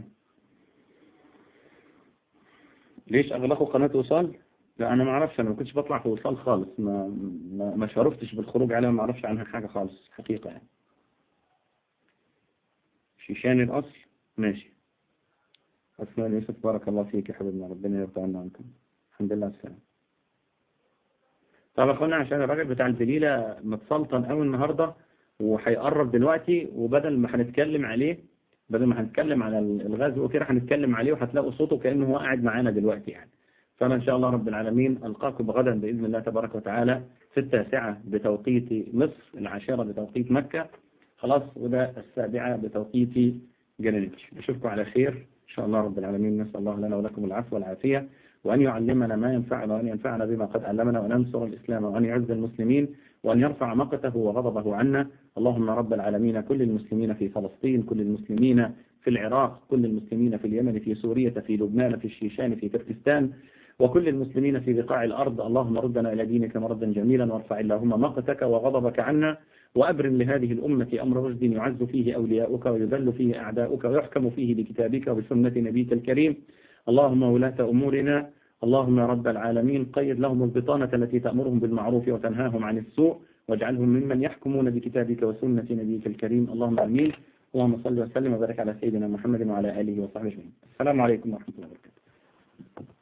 ليش أغلقوا قناة وصال؟ لا أنا ما أعرفش، أنا ما كنتش بطلع في وصال خالص، ما ما, ما شرفتش بالخروج عليها، ما أعرفش عنها حاجة خالص حقيقة يعني. شيشان الأصل ماشي. أسماء يوسف بارك الله فيك يا حبيبنا، ربنا يرضى عنا عنكم. الحمد لله على السلامة. طب أخونا عشان الراجل بتاع الدليلة متسلطن قوي النهاردة وهيقرب دلوقتي، وبدل ما هنتكلم عليه بدل ما هنتكلم على الغزو وكده هنتكلم عليه، وهتلاقوا صوته كأنه هو قاعد معانا دلوقتي يعني. فأنا إن شاء الله رب العالمين ألقاكم غدا بإذن الله تبارك وتعالى في التاسعة بتوقيت مصر، العاشرة بتوقيت مكة، خلاص، وده السابعة بتوقيت جرينتش. أشوفكم على خير إن شاء الله رب العالمين. نسأل الله لنا ولكم العفو والعافية، وأن يعلمنا ما ينفعنا، وأن ينفعنا بما قد علمنا، وأن ينصر الإسلام، وأن يعز المسلمين، وأن يرفع مقته وغضبه عنا. اللهم رب العالمين كل المسلمين في فلسطين، كل المسلمين في العراق، كل المسلمين في اليمن، في سوريا، في لبنان، في الشيشان، في تركستان، وكل المسلمين في بقاع الأرض. اللهم ردنا إلى دينك مردا جميلا، وارفع اللهم مقتك وغضبك عنا، وأبرم لهذه الأمة أمر رشد يعز فيه أولياؤك ويذل فيه أعداؤك ويحكم فيه بكتابك وبسنة نبيك الكريم. اللهم ولاة أمورنا، اللهم يا رب العالمين قيد لهم البطانة التي تأمرهم بالمعروف وتنهاهم عن السوء، واجعلهم ممن يحكمون بكتابك وسنة نبيك الكريم. اللهم آمين. اللهم صل وسلم وبارك على سيدنا محمد وعلى آله وصحبه أجمعين. السلام عليكم ورحمة الله وبركاته.